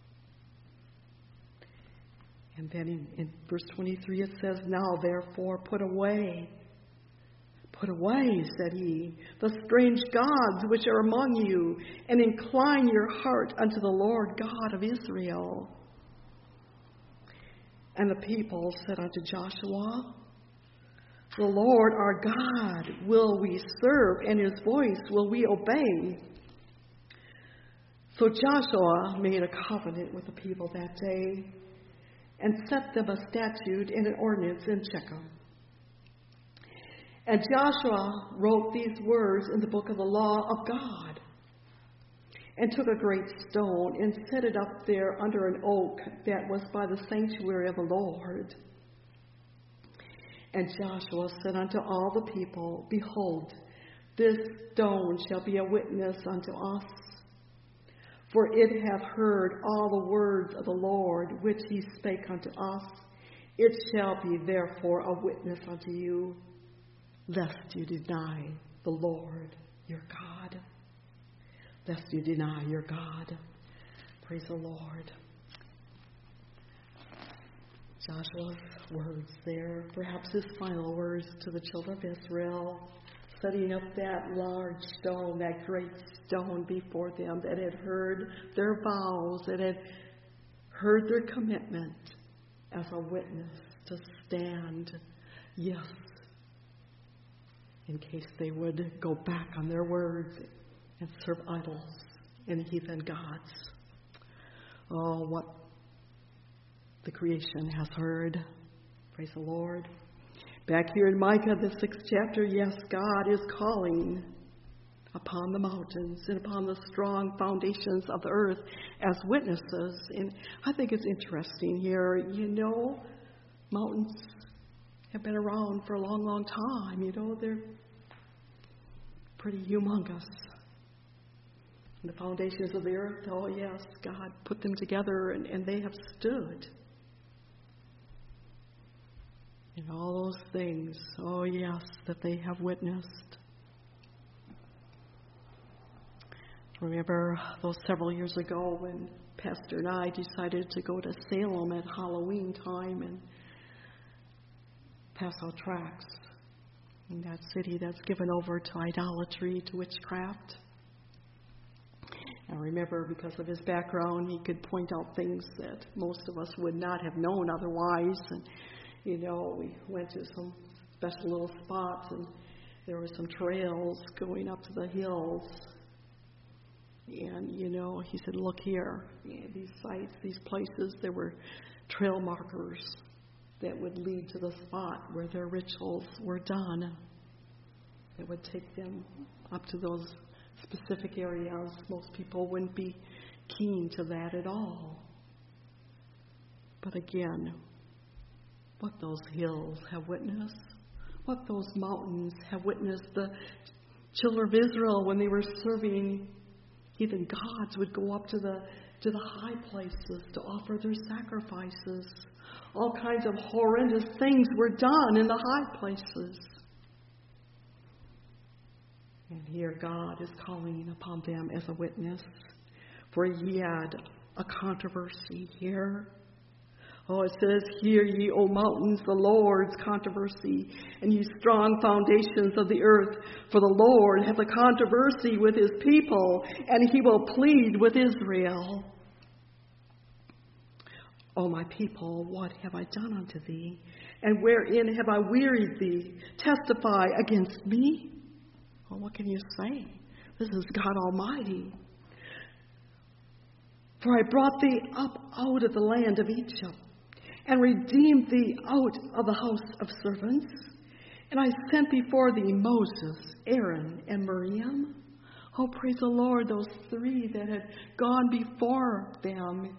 And then in verse 23 it says, now therefore put away, said he, the strange gods which are among you, and incline your heart unto the Lord God of Israel. And the people said unto Joshua, the Lord our God will we serve, and his voice will we obey. So Joshua made a covenant with the people that day, and set them a statute and an ordinance in Shechem. And Joshua wrote these words in the book of the law of God, and took a great stone and set it up there under an oak that was by the sanctuary of the Lord. And Joshua said unto all the people, behold, this stone shall be a witness unto us. For it hath heard all the words of the Lord, which he spake unto us. It shall be therefore a witness unto you, lest you deny the Lord your God. Lest you deny your God. Praise the Lord. Joshua's words there, perhaps his final words to the children of Israel, setting up that large stone, that great stone before them that had heard their vows, that had heard their commitment as a witness to stand, yes, in case they would go back on their words and serve idols and heathen gods. Oh, what the creation has heard. Praise the Lord. Back here in Micah, the 6th chapter, yes, God is calling upon the mountains and upon the strong foundations of the earth as witnesses. And I think it's interesting here. You know, mountains have been around for a long, long time. You know, they're pretty humongous. And the foundations of the earth, oh yes, God put them together and they have stood. And all those things, oh yes, that they have witnessed. Remember those several years ago when Pastor and I decided to go to Salem at Halloween time and pass out tracts in that city that's given over to idolatry, to witchcraft. I remember because of his background, he could point out things that most of us would not have known otherwise. And you know, we went to some special little spots, and there were some trails going up to the hills. And, you know, he said, look here, these sites, these places, there were trail markers that would lead to the spot where their rituals were done. That would take them up to those specific areas. Most people wouldn't be keen to that at all. But again, what those hills have witnessed, what those mountains have witnessed. The children of Israel, when they were serving heathen gods, would go up to the high places to offer their sacrifices. All kinds of horrendous things were done in the high places. And here God is calling upon them as a witness, for he had a controversy here. Oh, it says, hear ye, O mountains, the Lord's controversy, and ye strong foundations of the earth. For the Lord hath a controversy with his people, and he will plead with Israel. O my people, what have I done unto thee? And wherein have I wearied thee? Testify against me. Well, what can you say? This is God Almighty. For I brought thee up out of the land of Egypt, and redeemed thee out of the house of servants. And I sent before thee Moses, Aaron, and Miriam. Oh, praise the Lord, those three that had gone before them.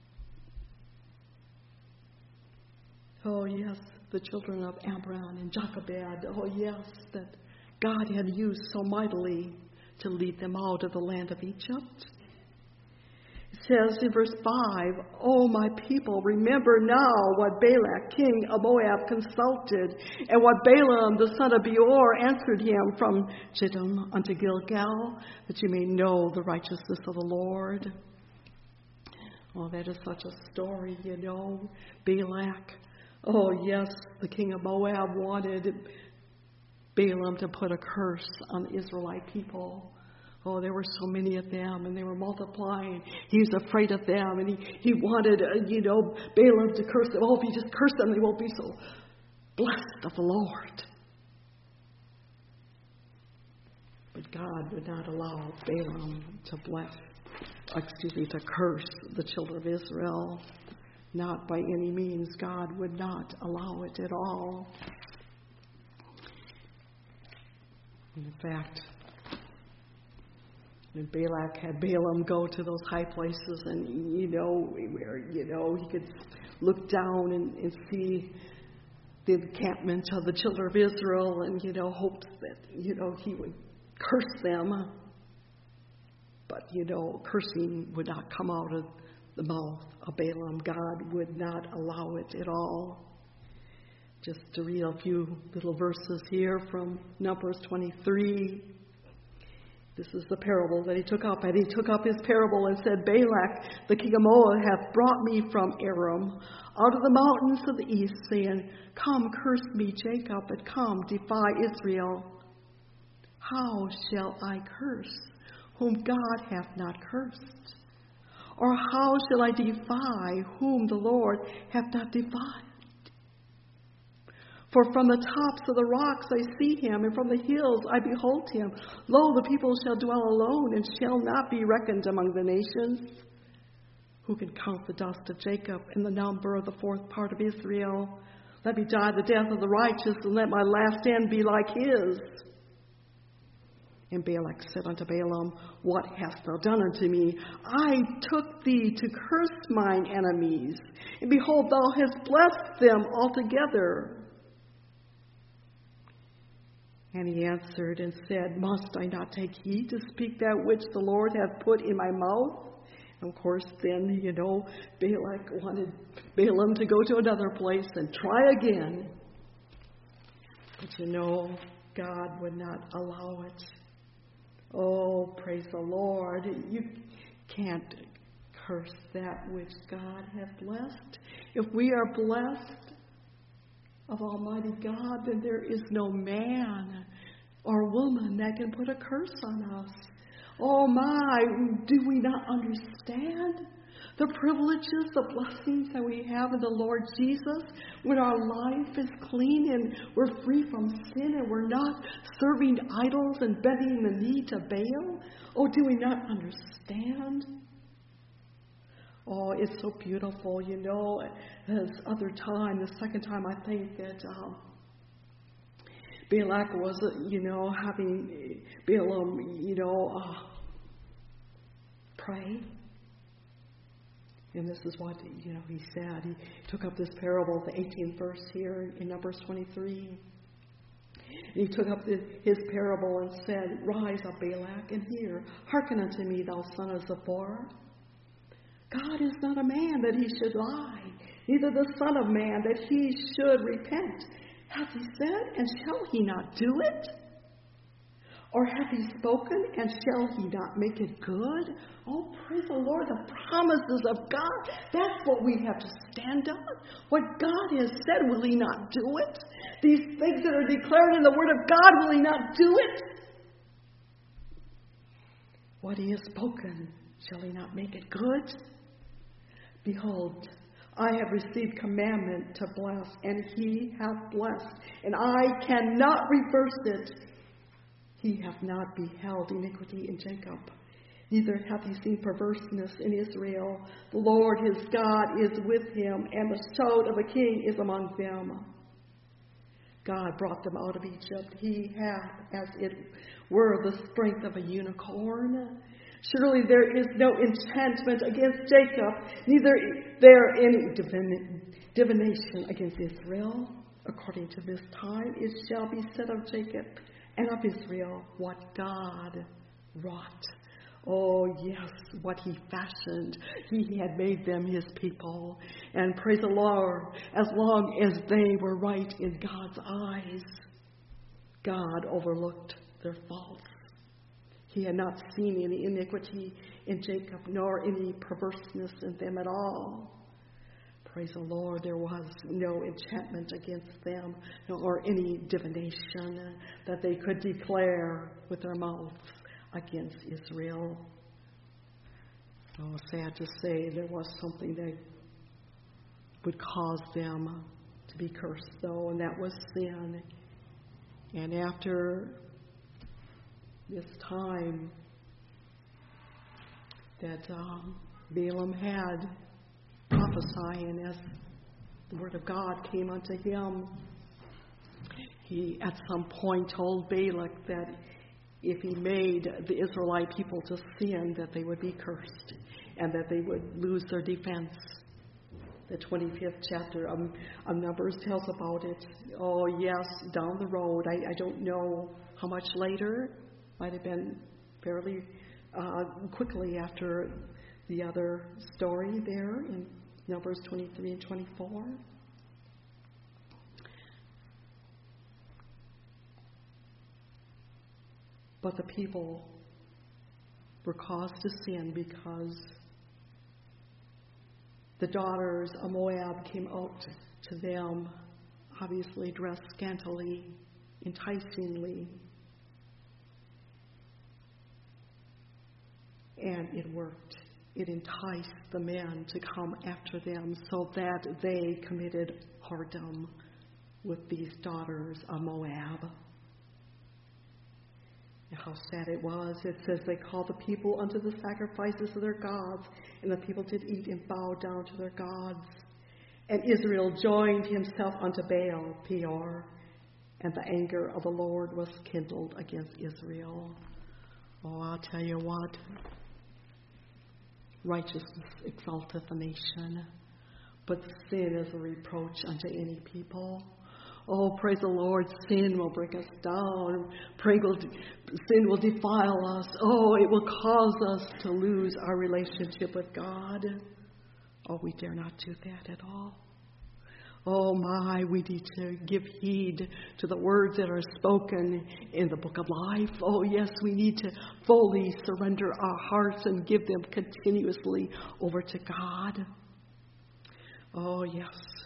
Oh, yes, the children of Amram and Jochebed. Oh, yes, that God had used so mightily to lead them out of the land of Egypt. It says in verse 5, O my people, remember now what Balak, king of Moab, consulted, and what Balaam, the son of Beor, answered him from Shittim unto Gilgal, that you may know the righteousness of the Lord. Oh, that is such a story, you know. Balak, oh yes, the king of Moab wanted Balaam to put a curse on the Israelite people. Oh, there were so many of them, and they were multiplying. He was afraid of them, and he wanted, Balaam to curse them. Oh, if he just cursed them, they won't be so blessed of the Lord. But God would not allow Balaam to curse the children of Israel. Not by any means. God would not allow it at all. In fact, when Balak had Balaam go to those high places and, where, he could look down and see the encampment of the children of Israel and, hoped that, he would curse them. But, cursing would not come out of the mouth of Balaam. God would not allow it at all. Just to read a few little verses here from Numbers 23. This is the parable that he took up. And he took up his parable and said, Balak, the king of Moab, hath brought me from Aram, out of the mountains of the east, saying, Come, curse me, Jacob, and come, defy Israel. How shall I curse, whom God hath not cursed? Or how shall I defy, whom the Lord hath not defied? For from the tops of the rocks I see him, and from the hills I behold him. Lo, the people shall dwell alone, and shall not be reckoned among the nations. Who can count the dust of Jacob, and the number of the fourth part of Israel? Let me die the death of the righteous, and let my last end be like his. And Balak said unto Balaam, What hast thou done unto me? I took thee to curse mine enemies, and behold, thou hast blessed them altogether. And he answered and said, Must I not take heed to speak that which the Lord hath put in my mouth? And of course, then, Balak wanted Balaam to go to another place and try again. But God would not allow it. Oh, praise the Lord. You can't curse that which God hath blessed. If we are blessed of Almighty God, then there is no man or woman that can put a curse on us. Oh my, do we not understand the privileges, the blessings that we have in the Lord Jesus when our life is clean and we're free from sin and we're not serving idols and bending the knee to Baal? Oh, do we not understand? Oh, it's so beautiful, This other time, the second time, I think that Balak was, having Balaam, pray. And this is what, he said. He took up this parable, the 18th verse here in Numbers 23. And he took up his parable and said, Rise up, Balak, and hear. Hearken unto me, thou son of Zippor. God is not a man that he should lie, neither the son of man that he should repent. Hath he said, and shall he not do it? Or hath he spoken, and shall he not make it good? Oh, praise the Lord, the promises of God. That's what we have to stand on. What God has said, will he not do it? These things that are declared in the Word of God, will he not do it? What he has spoken, shall he not make it good? Behold, I have received commandment to bless, and he hath blessed, and I cannot reverse it. He hath not beheld iniquity in Jacob, neither hath he seen perverseness in Israel. The Lord his God is with him, and the shout of a king is among them. God brought them out of Egypt. He hath, as it were, the strength of a unicorn. Surely there is no enchantment against Jacob, neither there any divination against Israel. According to this time it shall be said of Jacob and of Israel, what God wrought. Oh, yes, what he fashioned. He had made them his people. And praise the Lord, as long as they were right in God's eyes, God overlooked their faults. He had not seen any iniquity in Jacob, nor any perverseness in them at all. Praise the Lord, there was no enchantment against them, nor any divination that they could declare with their mouths. against Israel. Oh, sad to say, there was something that would cause them to be cursed, though, and that was sin. And after this time that Balaam had prophesying, as the word of God came unto him, he at some point told Balak that if he made the Israelite people to sin, that they would be cursed and that they would lose their defense. The 25th chapter of Numbers tells about it. Oh, yes, down the road. I don't know how much later. Might have been fairly quickly after the other story there in Numbers 23 and 24. But the people were caused to sin because the daughters of Moab came out to them, obviously dressed scantily, enticingly. And it worked. It enticed the men to come after them so that they committed whoredom with these daughters of Moab. And how sad it was. It says they called the people unto the sacrifices of their gods, and the people did eat and bow down to their gods. And Israel joined himself unto Baal Peor, and the anger of the Lord was kindled against Israel. Oh, I'll tell you what. Righteousness exalteth a nation, but sin is a reproach unto any people. Oh, praise the Lord, sin will bring us down. Sin will defile us. Oh, it will cause us to lose our relationship with God. Oh, we dare not do that at all. Oh my, we need to give heed to the words that are spoken in the book of life. Oh yes, we need to fully surrender our hearts and give them continuously over to God. Oh yes.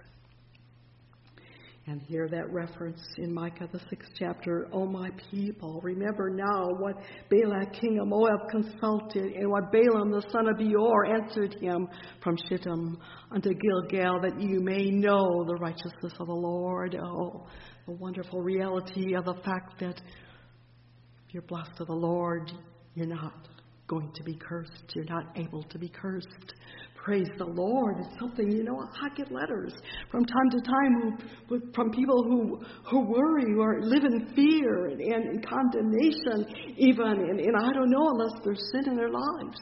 And hear that reference in Micah, the 6th chapter. Oh, my people, remember now what Balak, king of Moab, consulted, and what Balaam, the son of Beor, answered him from Shittim unto Gilgal, that you may know the righteousness of the Lord. Oh, the wonderful reality of the fact that if you're blessed of the Lord, you're not going to be cursed. You're not able to be cursed. Praise the Lord. It's something, I get letters from time to time from people who worry or live in fear and condemnation even. And I don't know, unless there's sin in their lives.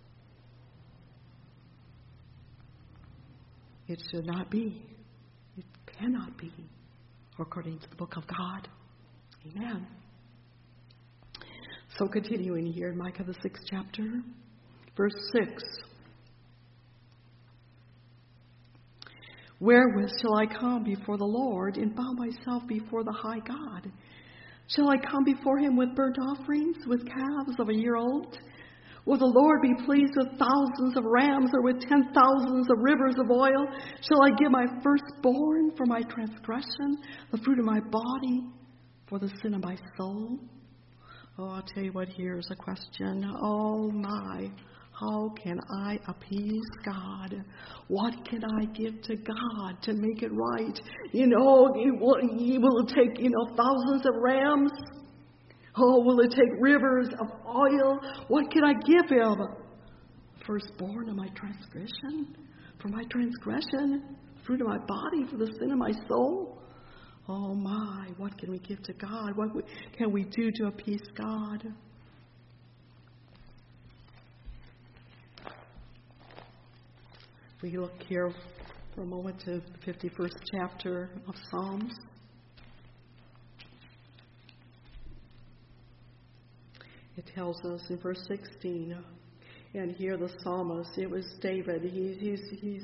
It should not be. It cannot be, according to the book of God. Amen. So continuing here in Micah the 6th chapter, verse 6. Wherewith shall I come before the Lord and bow myself before the high God? Shall I come before him with burnt offerings, with calves of a year old? Will the Lord be pleased with thousands of rams, or with 10,000s of rivers of oil? Shall I give my firstborn for my transgression, the fruit of my body for the sin of my soul? Oh, I'll tell you what, here's a question. Oh my, how can I appease God? What can I give to God to make it right? He will take, thousands of rams. Oh, will it take rivers of oil? What can I give him? Firstborn of my transgression? For my transgression? Fruit of my body for the sin of my soul? Oh my, what can we give to God? What can we do to appease God? We look here for a moment to the 51st chapter of Psalms. It tells us in verse 16, and here the psalmist, it was David, he's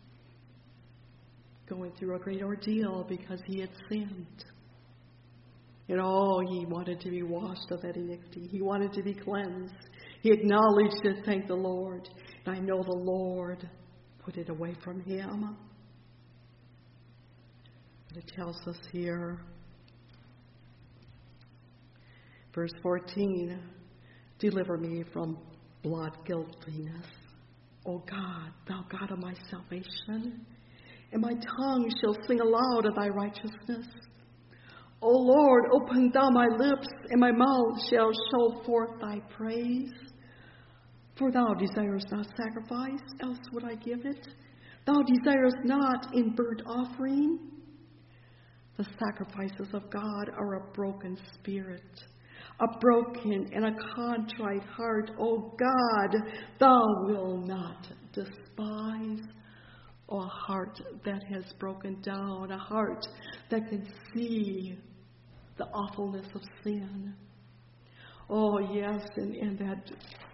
going through a great ordeal because he had sinned. He wanted to be washed of that iniquity. He wanted to be cleansed. He acknowledged it, thank the Lord. And I know the Lord put it away from him. But it tells us here, verse 14, Deliver me from blood guiltiness. O God, thou God of my salvation, and my tongue shall sing aloud of thy righteousness. O Lord, open thou my lips, and my mouth shall show forth thy praise. For thou desirest not sacrifice, else would I give it. Thou desirest not in burnt offering. The sacrifices of God are a broken spirit, a broken and a contrite heart. O God, thou wilt not despise. A heart that has broken down, a heart that can see the awfulness of sin. Oh, yes, and that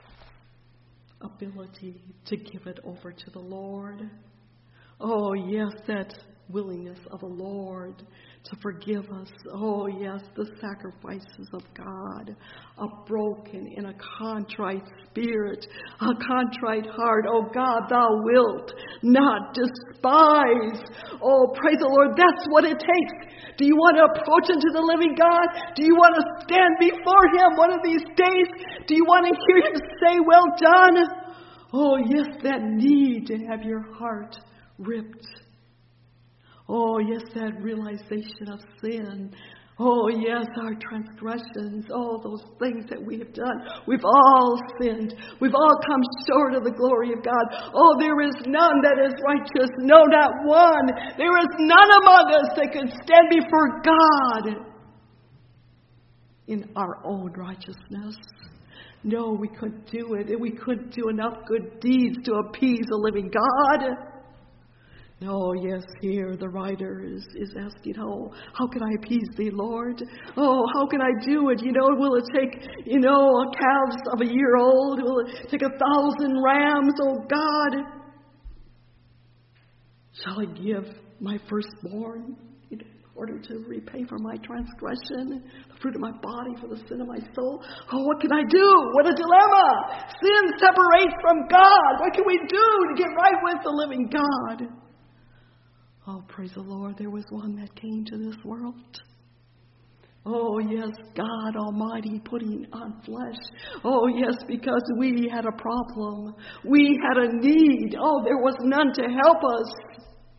ability to give it over to the Lord. Oh, yes, that willingness of the Lord to forgive us. Oh, yes, the sacrifices of God, a broken and a contrite spirit, a contrite heart. Oh, God, thou wilt not despise. Oh, praise the Lord, that's what it takes. Do you want to approach into the living God? Do you want to stand before Him one of these days? Do you want to hear Him say, well done? Oh, yes, that need to have your heart ripped. Oh, yes, that realization of sin. Oh, yes, our transgressions, all those things that we have done. We've all sinned. We've all come short of the glory of God. Oh, there is none that is righteous. No, not one. There is none among us that can stand before God in our own righteousness. No, we couldn't do it. And we couldn't do enough good deeds to appease the living God. Oh, yes, here the writer is asking, how can I appease thee, Lord? Oh, how can I do it? Will it take, a calves of a year old? Will it take 1,000 rams? Oh, God, shall I give my firstborn in order to repay for my transgression, the fruit of my body for the sin of my soul? Oh, what can I do? What a dilemma! Sin separates from God. What can we do to get right with the living God? Oh, praise the Lord, there was one that came to this world. Oh, yes, God Almighty putting on flesh. Oh, yes, because we had a problem. We had a need. Oh, there was none to help us.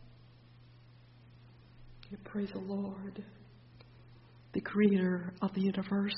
Praise the Lord, the Creator of the universe.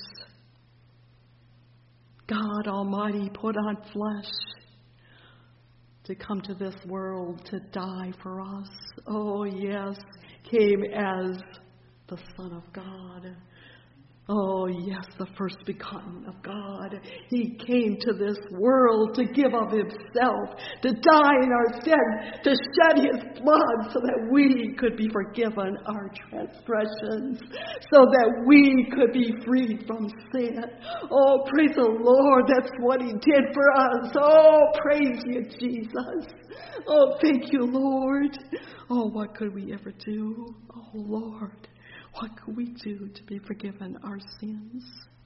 God Almighty put on flesh to come to this world to die for us. Oh, yes, came as the Son of God. Oh, yes, the first begotten of God. He came to this world to give of Himself, to die in our stead, to shed His blood so that we could be forgiven our transgressions, so that we could be freed from sin. Oh, praise the Lord, that's what He did for us. Oh, praise you, Jesus. Oh, thank you, Lord. Oh, what could we ever do? Oh, Lord. What could we do to be forgiven our sins?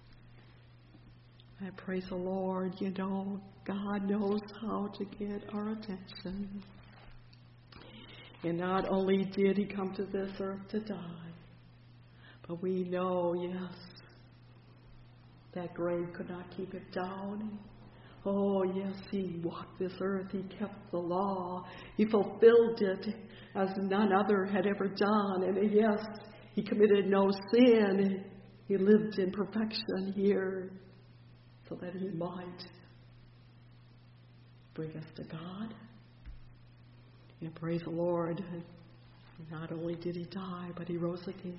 I praise the Lord. God knows how to get our attention. And not only did He come to this earth to die, but we know, yes, that grave could not keep it down. Oh, yes, He walked this earth. He kept the law. He fulfilled it as none other had ever done. And yes, He committed no sin. He lived in perfection here so that He might bring us to God. And praise the Lord, not only did He die, but He rose again.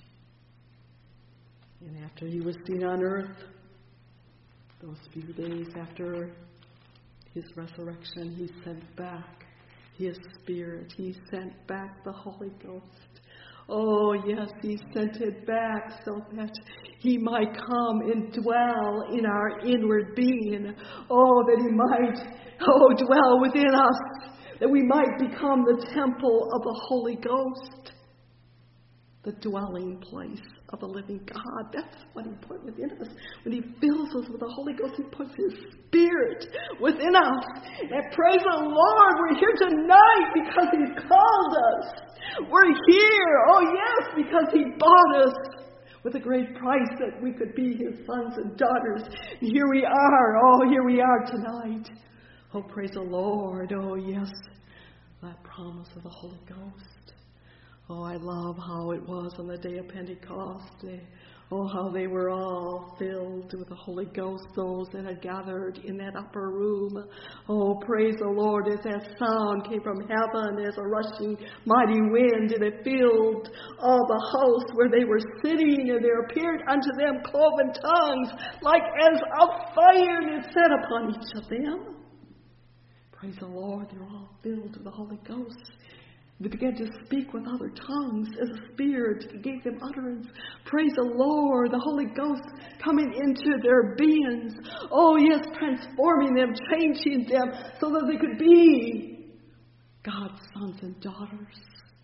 And after He was seen on earth, those few days after His resurrection, He sent back His Spirit. He sent back the Holy Ghost. Oh, yes, He sent it back so that He might come and dwell in our inward being. Oh, that He might, dwell within us, that we might become the temple of the Holy Ghost, the dwelling place of the living God. That's what He put within us. When He fills us with the Holy Ghost, He puts His Spirit within us. And praise the Lord, we're here tonight because He's called us. We're here, oh yes, because He bought us with a great price that we could be His sons and daughters. And here we are. Here we are tonight. Oh, praise the Lord. Oh, yes, that promise of the Holy Ghost. Oh, I love how it was on the day of Pentecost. How they were all filled with the Holy Ghost, those that had gathered in that upper room. Oh, praise the Lord, as that sound came from heaven as a rushing mighty wind, and it filled all the house where they were sitting, and there appeared unto them cloven tongues, like as of fire, and it sat upon each of them. Praise the Lord, they're all filled with the Holy Ghost. They began to speak with other tongues as the Spirit gave them utterance. Praise the Lord, the Holy Ghost coming into their beings. Oh, yes, transforming them, changing them so that they could be God's sons and daughters.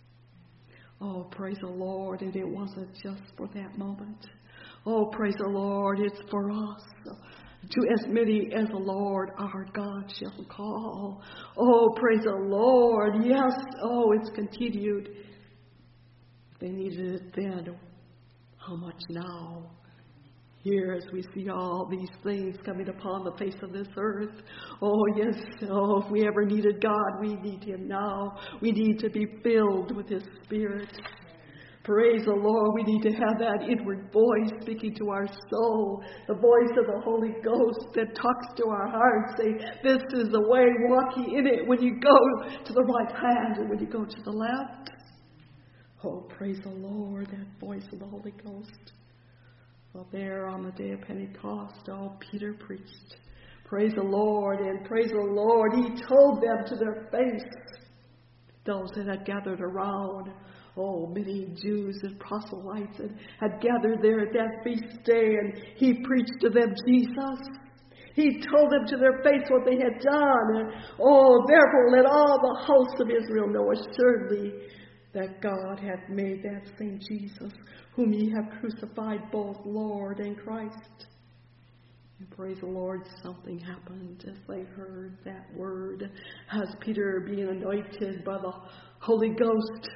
Oh, praise the Lord, and it wasn't just for that moment. Oh, praise the Lord, it's for us. To as many as the Lord our God shall call. Oh, praise the Lord. Yes. Oh, it's continued. They needed it then. How much now? Here as we see all these things coming upon the face of this earth. Oh, yes. Oh, if we ever needed God, we need Him now. We need to be filled with His Spirit. Praise the Lord. We need to have that inward voice speaking to our soul. The voice of the Holy Ghost that talks to our hearts. Say, this is the way, walk ye in it when you go to the right hand and when you go to the left. Oh, praise the Lord, that voice of the Holy Ghost. Well, there on the day of Pentecost, Peter preached. Praise the Lord, and praise the Lord. He told them to their face, those that had gathered around. Oh, many Jews and proselytes had gathered there at that feast day, and He preached to them Jesus. He told them to their face what they had done. And, therefore let all the hosts of Israel know assuredly that God hath made that same Jesus, whom ye have crucified, both Lord and Christ. And praise the Lord, something happened as they heard that word. As Peter being anointed by the Holy Ghost,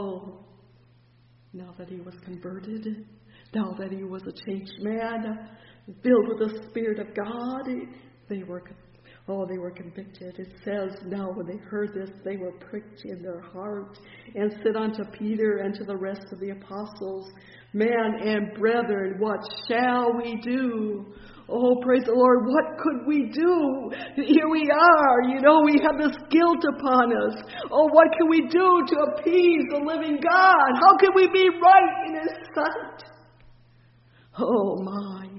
now that he was converted, now that he was a changed man, filled with the Spirit of God, they were convicted. It says, now when they heard this, they were pricked in their heart, and said unto Peter and to the rest of the apostles, men and brethren, what shall we do? Oh, praise the Lord, what could we do? Here we are, we have this guilt upon us. Oh, what can we do to appease the living God? How can we be right in His sight? Oh, my.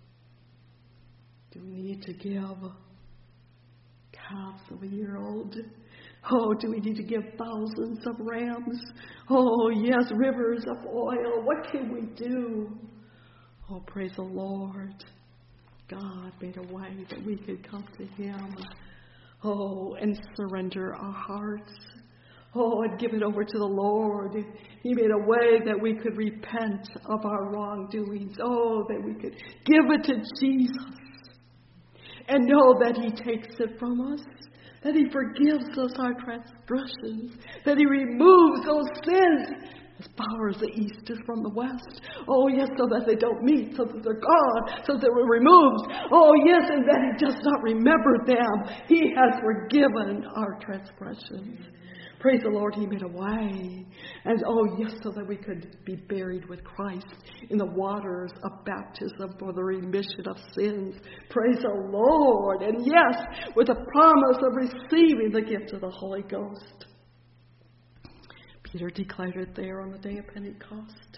Do we need to give calves of a year old? Oh, do we need to give thousands of rams? Oh, yes, rivers of oil. What can we do? Oh, praise the Lord. God made a way that we could come to Him. Oh, and surrender our hearts. Oh, and give it over to the Lord. He made a way that we could repent of our wrongdoings. Oh, that we could give it to Jesus. And know that He takes it from us. That He forgives us our transgressions. That He removes those sins as far as the east is from the west. Oh, yes, so that they don't meet, so that they're gone, so that we're removed. Oh, yes, and that He does not remember them. He has forgiven our transgressions. Praise the Lord, He made a way. And yes, so that we could be buried with Christ in the waters of baptism for the remission of sins. Praise the Lord. And yes, with the promise of receiving the gift of the Holy Ghost. Peter declared it there on the day of Pentecost.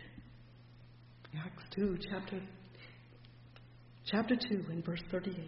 Acts 2, chapter 2 and verse 38.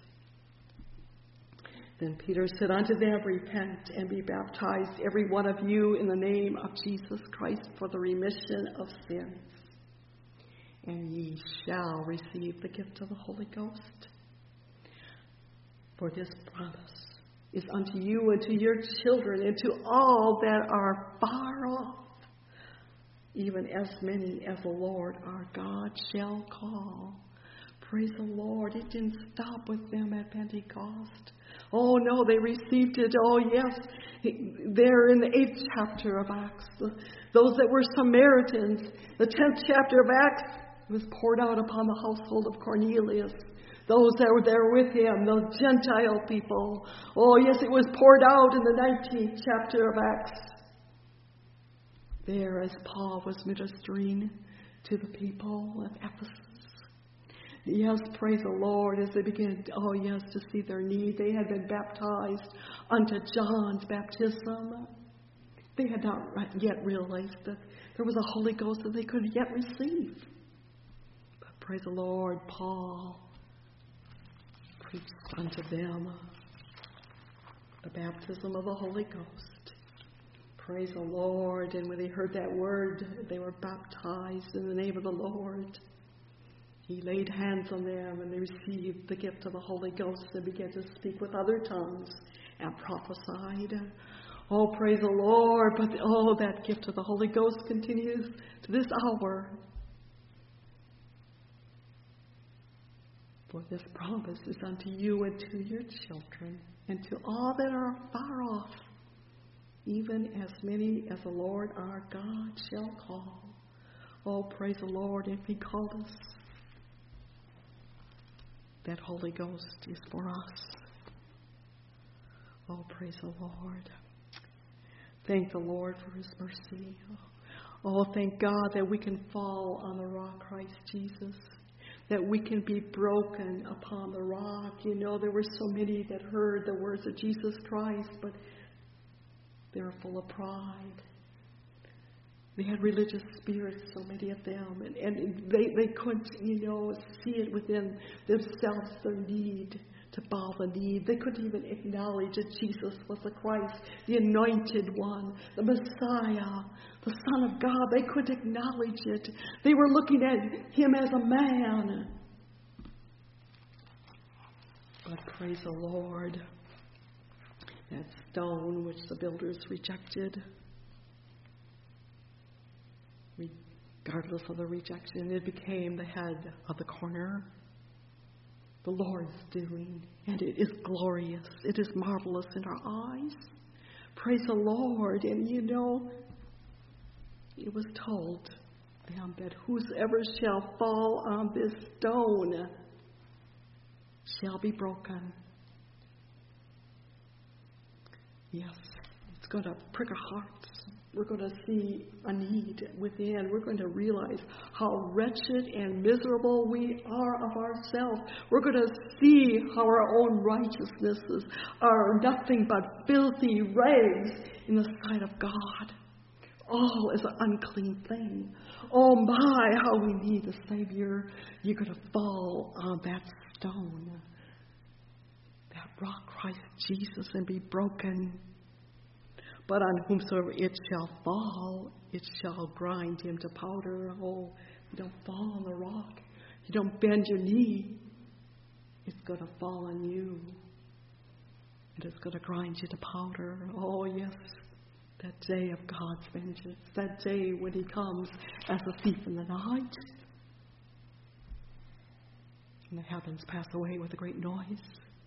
Then Peter said unto them, repent and be baptized, every one of you, in the name of Jesus Christ for the remission of sins, and ye shall receive the gift of the Holy Ghost. For this promise is unto you and to your children and to all that are far off, even as many as the Lord our God shall call. Praise the Lord. It didn't stop with them at Pentecost. Oh, no, they received it. Oh, yes. There in the 8th chapter of Acts, those that were Samaritans, the 10th chapter of Acts was poured out upon the household of Cornelius. Those that were there with him, those Gentile people. Oh, yes, it was poured out in the 19th chapter of Acts. There, as Paul was ministering to the people of Ephesus. Yes, praise the Lord, as they began, oh yes, to see their need. They had been baptized unto John's baptism. They had not yet realized that there was a Holy Ghost that they could yet receive. But praise the Lord, Paul preached unto them the baptism of the Holy Ghost. Praise the Lord. And when they heard that word, they were baptized in the name of the Lord. He laid hands on them and they received the gift of the Holy Ghost and began to speak with other tongues and prophesied. Oh, praise the Lord. But that gift of the Holy Ghost continues to this hour. For this promise is unto you and to your children and to all that are far off, even as many as the Lord our God shall call. Oh, praise the Lord. If He called us, that Holy Ghost is for us. Oh, praise the Lord. Thank the Lord for His mercy. Oh, thank God that we can fall on the rock, Christ Jesus. That we can be broken upon the rock. You know, there were so many that heard the words of Jesus Christ, but they were full of pride. They had religious spirits, so many of them, and they couldn't, see it within themselves, their need to bow the knee. They couldn't even acknowledge that Jesus was the Christ, the anointed one, the Messiah, the Son of God. They couldn't acknowledge it. They were looking at Him as a man. But praise the Lord, that stone which the builders rejected, regardless of the rejection, it became the head of the corner. The Lord's doing, and it is glorious. It is marvelous in our eyes. Praise the Lord. And it was told them that whosoever shall fall on this stone shall be broken. Yes, it's going to prick our hearts. We're going to see a need within. We're going to realize how wretched and miserable we are of ourselves. We're going to see how our own righteousnesses are nothing but filthy rags in the sight of God. All is an unclean thing. Oh my, how we need the Savior. You're going to fall on that stone, that rock, Christ Jesus, and be broken. But on whomsoever it shall fall, it shall grind him to powder. Oh, you don't fall on the rock. You don't bend your knee. It's going to fall on you. And it's going to grind you to powder. Oh, yes, that day of God's vengeance. That day when He comes as a thief in the night. And the heavens pass away with a great noise.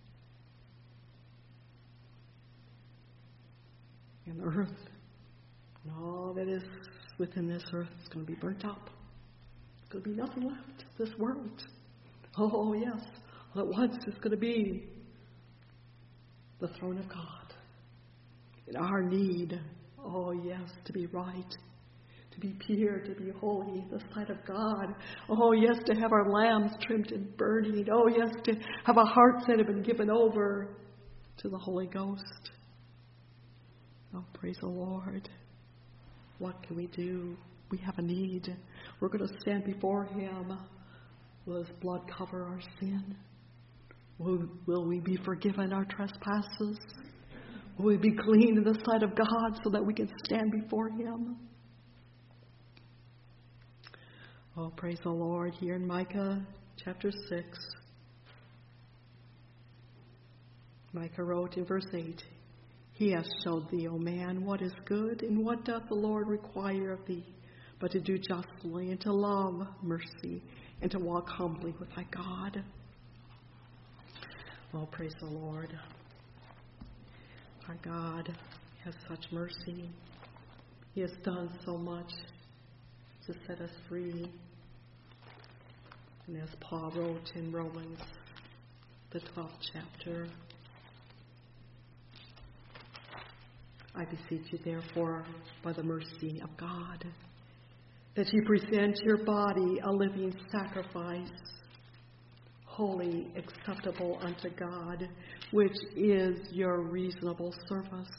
And the earth, and all that is within this earth is going to be burnt up. There's going to be nothing left. This world. Oh, yes. All at once it's going to be the throne of God. And our need, oh, yes, to be right, to be pure, to be holy in the sight of God. Oh, yes, to have our lambs trimmed and burning. Oh, yes, to have our hearts that have been given over to the Holy Ghost. Oh, praise the Lord. What can we do? We have a need. We're going to stand before Him. Will His blood cover our sin? Will we be forgiven our trespasses? Will we be clean in the sight of God so that we can stand before Him? Oh, praise the Lord. Here in Micah chapter 6, Micah wrote in verse 8, He hath showed thee, O man, what is good, and what doth the Lord require of thee, but to do justly and to love mercy and to walk humbly with thy God. Oh, praise the Lord. Our God has such mercy. He has done so much to set us free. And as Paul wrote in Romans, the 12th chapter, I beseech you, therefore, by the mercy of God, that you present your body a living sacrifice, holy, acceptable unto God, which is your reasonable service.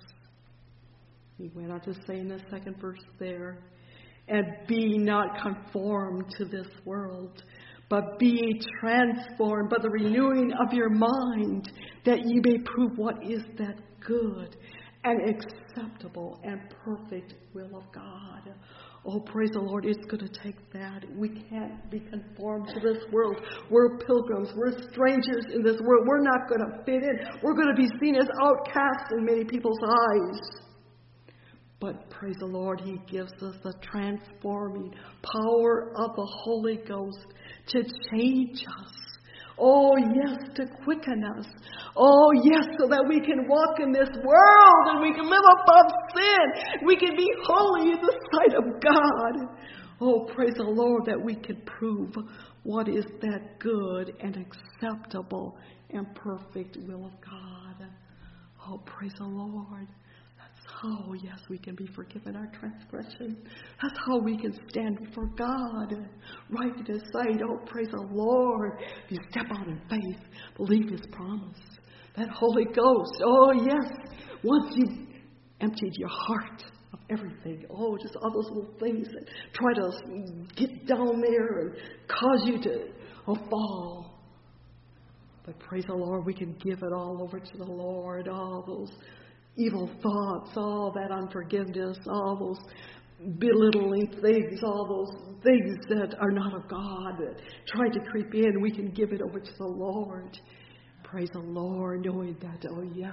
He went on to say in the second verse there, and be not conformed to this world, but be transformed by the renewing of your mind, that ye may prove what is that good and acceptable and perfect will of God. Oh, praise the Lord, it's going to take that. We can't be conformed to this world. We're pilgrims. We're strangers in this world. We're not going to fit in. We're going to be seen as outcasts in many people's eyes. But praise the Lord, He gives us the transforming power of the Holy Ghost to change us. Oh, yes, to quicken us. Oh, yes, so that we can walk in this world and we can live above sin. We can be holy in the sight of God. Oh, praise the Lord, that we can prove what is that good and acceptable and perfect will of God. Oh, praise the Lord. Oh, yes, we can be forgiven our transgression. That's how we can stand before God, right in His sight. Oh, praise the Lord. If you step out in faith, believe His promise. That Holy Ghost, oh, yes, once you've emptied your heart of everything, oh, just all those little things that try to get down there and cause you to fall. But praise the Lord, we can give it all over to the Lord, all those evil thoughts, all that unforgiveness, all those belittling things, all those things that are not of God that try to creep in, we can give it over to the Lord. Praise the Lord, knowing that, oh yes,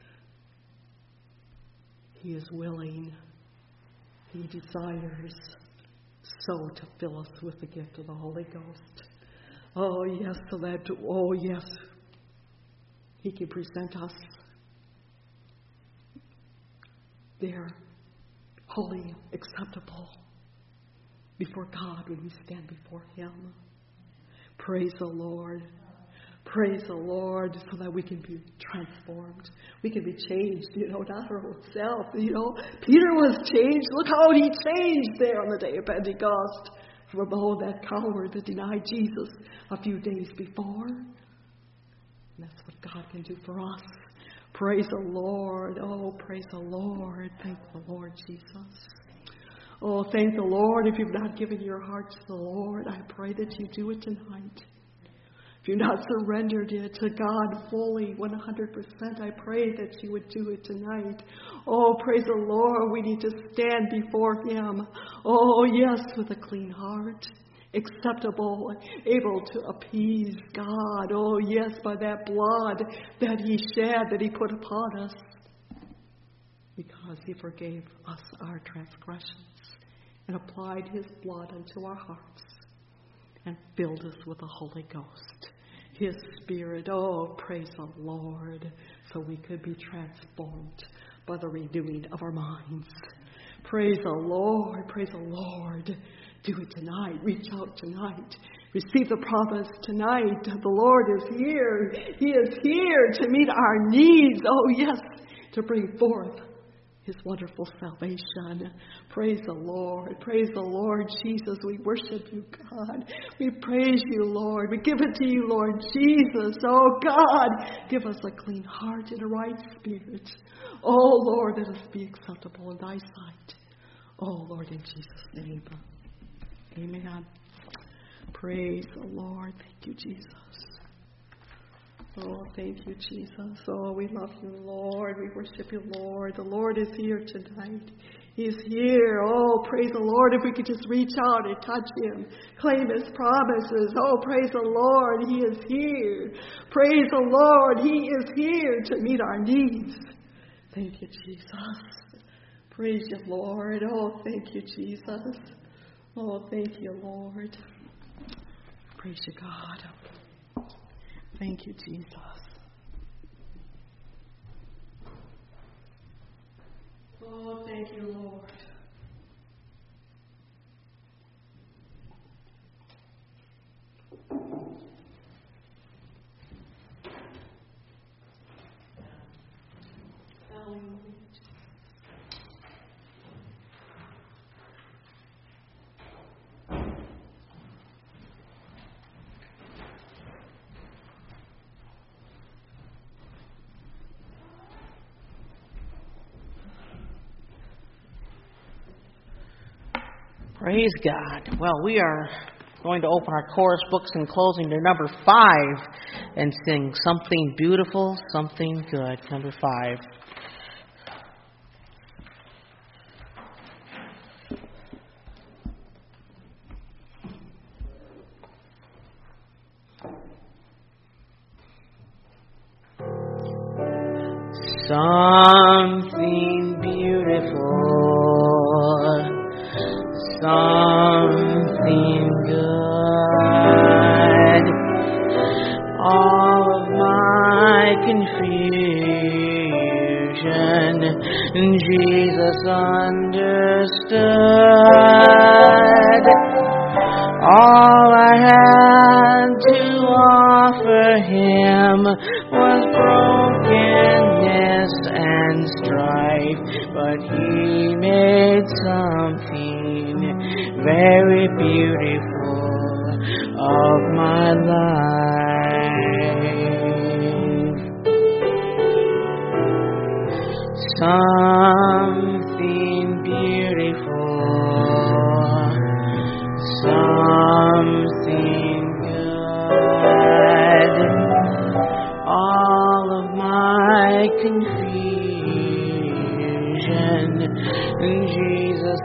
He is willing. He desires so to fill us with the gift of the Holy Ghost. Oh yes, so that, oh yes, He can present us there, holy, acceptable before God when we stand before Him. Praise the Lord. Praise the Lord, so that we can be transformed. We can be changed, not our own self. Peter was changed. Look how he changed there on the day of Pentecost from that coward that denied Jesus a few days before. And that's what God can do for us. Praise the Lord. Oh, praise the Lord. Thank the Lord Jesus. Oh, thank the Lord. If you've not given your heart to the Lord, I pray that you do it tonight. If you've not surrendered it to God fully, 100%, I pray that you would do it tonight. Oh, praise the Lord. We need to stand before Him. Oh, yes, with a clean heart. Acceptable, able to appease God. Oh, yes, by that blood that He shed, that He put upon us. Because He forgave us our transgressions and applied His blood unto our hearts and filled us with the Holy Ghost. His Spirit, oh, praise the Lord, so we could be transformed by the renewing of our minds. Praise the Lord, praise the Lord. Do it tonight. Reach out tonight. Receive the promise tonight. The Lord is here. He is here to meet our needs. Oh, yes, to bring forth His wonderful salvation. Praise the Lord. Praise the Lord Jesus. We worship you, God. We praise you, Lord. We give it to you, Lord Jesus. Oh, God, give us a clean heart and a right spirit. Oh, Lord, let us be acceptable in thy sight. Oh, Lord, in Jesus' name. Amen. Praise the Lord. Thank you, Jesus. Oh, thank you, Jesus. Oh, we love you, Lord. We worship you, Lord. The Lord is here tonight. He's here. Oh, praise the Lord. If we could just reach out and touch Him, claim His promises. Oh, praise the Lord. He is here. Praise the Lord. He is here to meet our needs. Thank you, Jesus. Praise you, Lord. Oh, thank you, Jesus. Oh, thank you, Lord. Praise you, God. Thank you, Jesus. Oh, thank you, Lord. Praise God. Well, we are going to open our chorus books and closing to number 5 and sing Something Beautiful, Something Good. Number 5. Something beautiful, something good. All of my confusion, Jesus understood. All I had to offer him was brokenness and strife, but he made something very beautiful of my life. Something beautiful, something good. All of my confusion, Jesus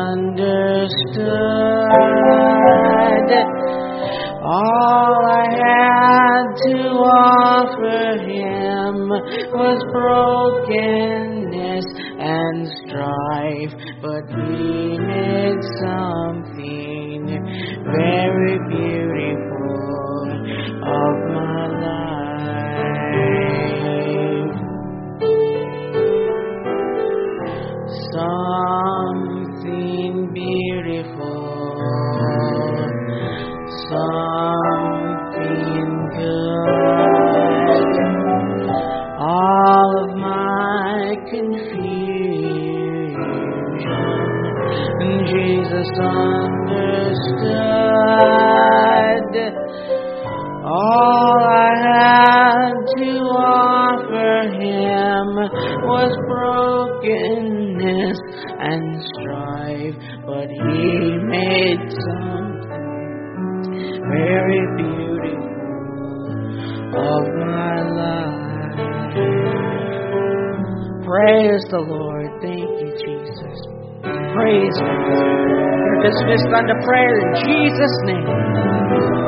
understood. All I had to offer him was brokenness and strife, but he made something very beautiful of my life. Something beautiful, something good. All of my confusion, Jesus understood. All I had to offer him was brokenness and strife, but he made something very beautiful of my life. Praise the Lord. Thank you, Jesus. Praise God. You're dismissed unto prayer in Jesus' name.